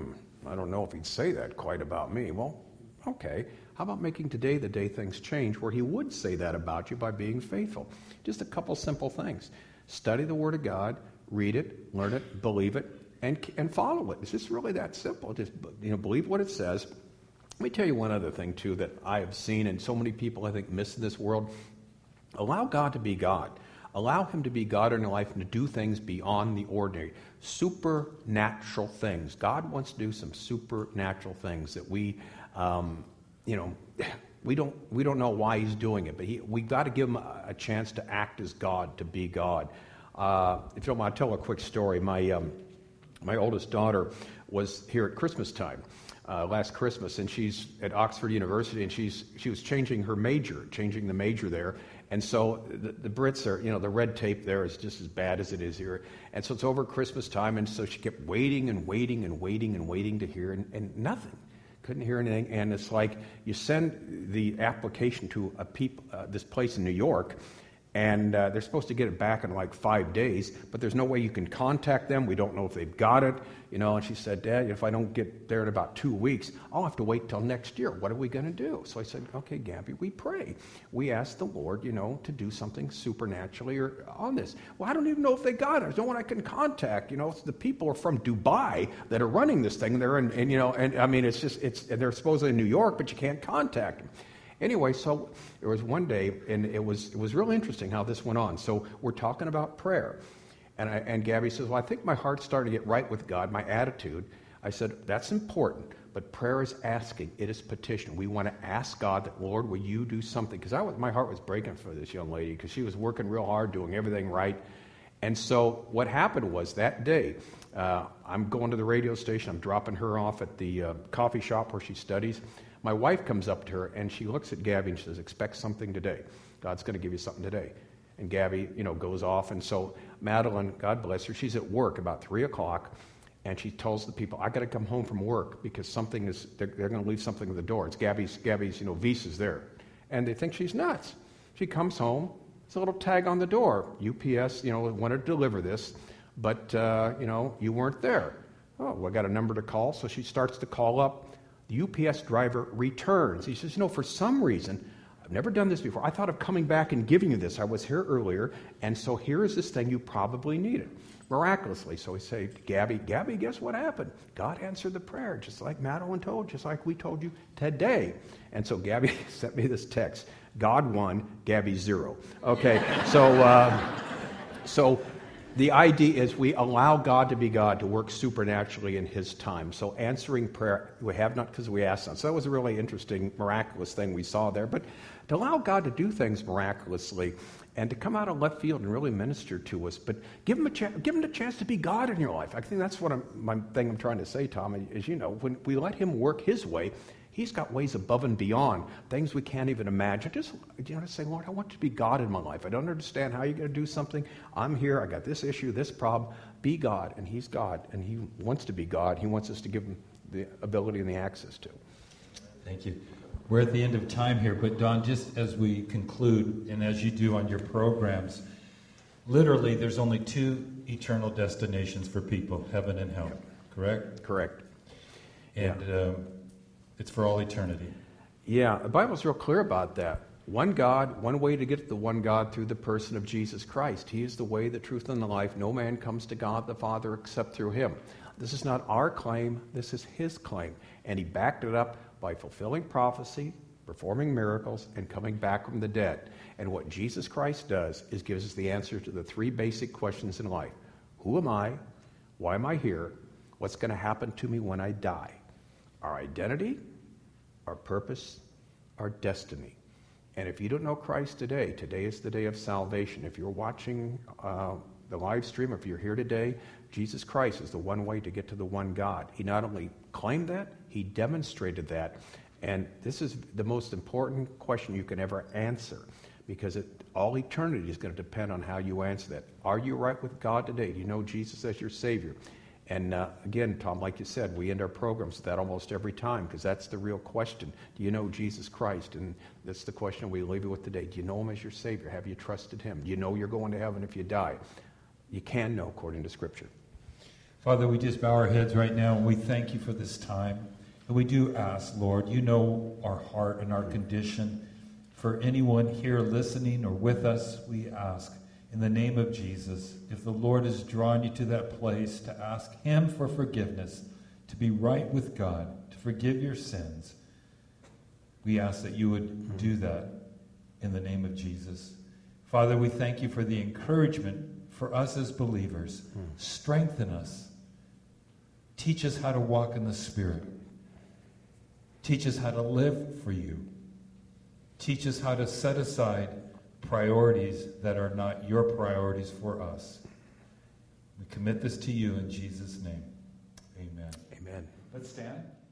I don't know if he'd say that quite about me. Well, okay. How about making today the day things change where he would say that about you by being faithful? Just a couple simple things. Study the Word of God, read it, learn it, believe it, and follow it. It's just really that simple. Just believe what it says. Let me tell you one other thing, too, that I have seen and so many people, I think, miss in this world. Allow God to be God. Allow him to be God in your life and to do things beyond the ordinary. Supernatural things. God wants to do some supernatural things that we don't know why he's doing it, but we got to give him a chance to act as God, to be God. If you don't mind, I'll tell a quick story. My oldest daughter was here at Christmas time. Last Christmas, and she's at Oxford University, and she was changing the major there, and so the Brits are, the red tape there is just as bad as it is here, and so it's over Christmas time, and so she kept waiting and waiting and waiting and waiting to hear, and nothing, couldn't hear anything, and it's like you send the application to this place in New York, and they're supposed to get it back in like 5 days, but there's no way you can contact them. We don't know if they've got it, and she said, Dad, if I don't get there in about 2 weeks, I'll have to wait till next year. What are we going to do? So I said, okay, Gabby, we pray. We ask the Lord, to do something supernaturally or on this. Well, I don't even know if they got it. There's no one I can contact. The people are from Dubai that are running this thing there, and I mean, they're supposedly in New York, but you can't contact them. Anyway, so there was one day, and it was really interesting how this went on. So we're talking about prayer, and Gabby says, well, I think my heart's starting to get right with God, my attitude. I said, that's important, but prayer is asking. It is petition. We want to ask God that, Lord, will you do something? Because my heart was breaking for this young lady because she was working real hard, doing everything right. And so what happened was that day, I'm going to the radio station. I'm dropping her off at the coffee shop where she studies. My wife comes up to her, and she looks at Gabby, and she says, expect something today. God's going to give you something today. And Gabby, goes off. And so Madeline, God bless her, she's at work about 3 o'clock, and she tells the people, I got to come home from work because they're going to leave something at the door. It's Gabby's visa's there. And they think she's nuts. She comes home, there's a little tag on the door. UPS, wanted to deliver this, but, you weren't there. Oh, well, I got a number to call. So she starts to call up. The UPS driver returns. He says, for some reason, I've never done this before. I thought of coming back and giving you this. I was here earlier, and so here is this thing you probably needed. Miraculously. So we say, Gabby, guess what happened? God answered the prayer, just like Madeline told, just like we told you today. And so Gabby sent me this text. God 1, Gabby 0. Okay, so the idea is we allow God to be God, to work supernaturally in his time. So answering prayer, we have not because we asked not. So that was a really interesting, miraculous thing we saw there. But to allow God to do things miraculously and to come out of left field and really minister to us, but give him a chance to be God in your life. I think that's what my thing I'm trying to say, Tom, is, when we let him work his way, he's got ways above and beyond, things we can't even imagine. Just, say, Lord, I want to be God in my life. I don't understand how you're going to do something. I'm here. I got this issue, this problem. Be God, and he's God, and he wants to be God. He wants us to give him the ability and the access to. Thank you. We're at the end of time here, but Don, just as we conclude, and as you do on your programs, literally there's only 2 eternal destinations for people, heaven and hell, correct? Correct. And it's for all eternity. Yeah, the Bible's real clear about that. One God, one way to get to the one God through the person of Jesus Christ. He is the way, the truth, and the life. No man comes to God the Father except through him. This is not our claim. This is his claim. And he backed it up by fulfilling prophecy, performing miracles, and coming back from the dead. And what Jesus Christ does is gives us the answer to the 3 basic questions in life. Who am I? Why am I here? What's going to happen to me when I die? Our identity, our purpose, our destiny. And if you don't know Christ today is the day of salvation. If you're watching the live stream, if you're here today, Jesus Christ is the one way to get to the one God. He not only claimed that, he demonstrated that. And this is the most important question you can ever answer, because all eternity is going to depend on how you answer that. Are you right with God today? Do you know Jesus as your Savior? And again, Tom, like you said, we end our programs with that almost every time, because that's the real question. Do you know Jesus Christ? And that's the question we leave you with today. Do you know him as your Savior? Have you trusted him? Do you know you're going to heaven if you die? You can know according to Scripture. Father, we just bow our heads right now, and we thank you for this time. And we do ask, Lord, you know our heart and our condition. For anyone here listening or with us, we ask, in the name of Jesus, if the Lord has drawn you to that place to ask him for forgiveness, to be right with God, to forgive your sins, we ask that you would do that in the name of Jesus. Father, we thank you for the encouragement for us as believers. Strengthen us. Teach us how to walk in the Spirit. Teach us how to live for you. Teach us how to set aside priorities that are not your priorities for us. We commit this to you in Jesus' name. Amen. Amen. Let's stand.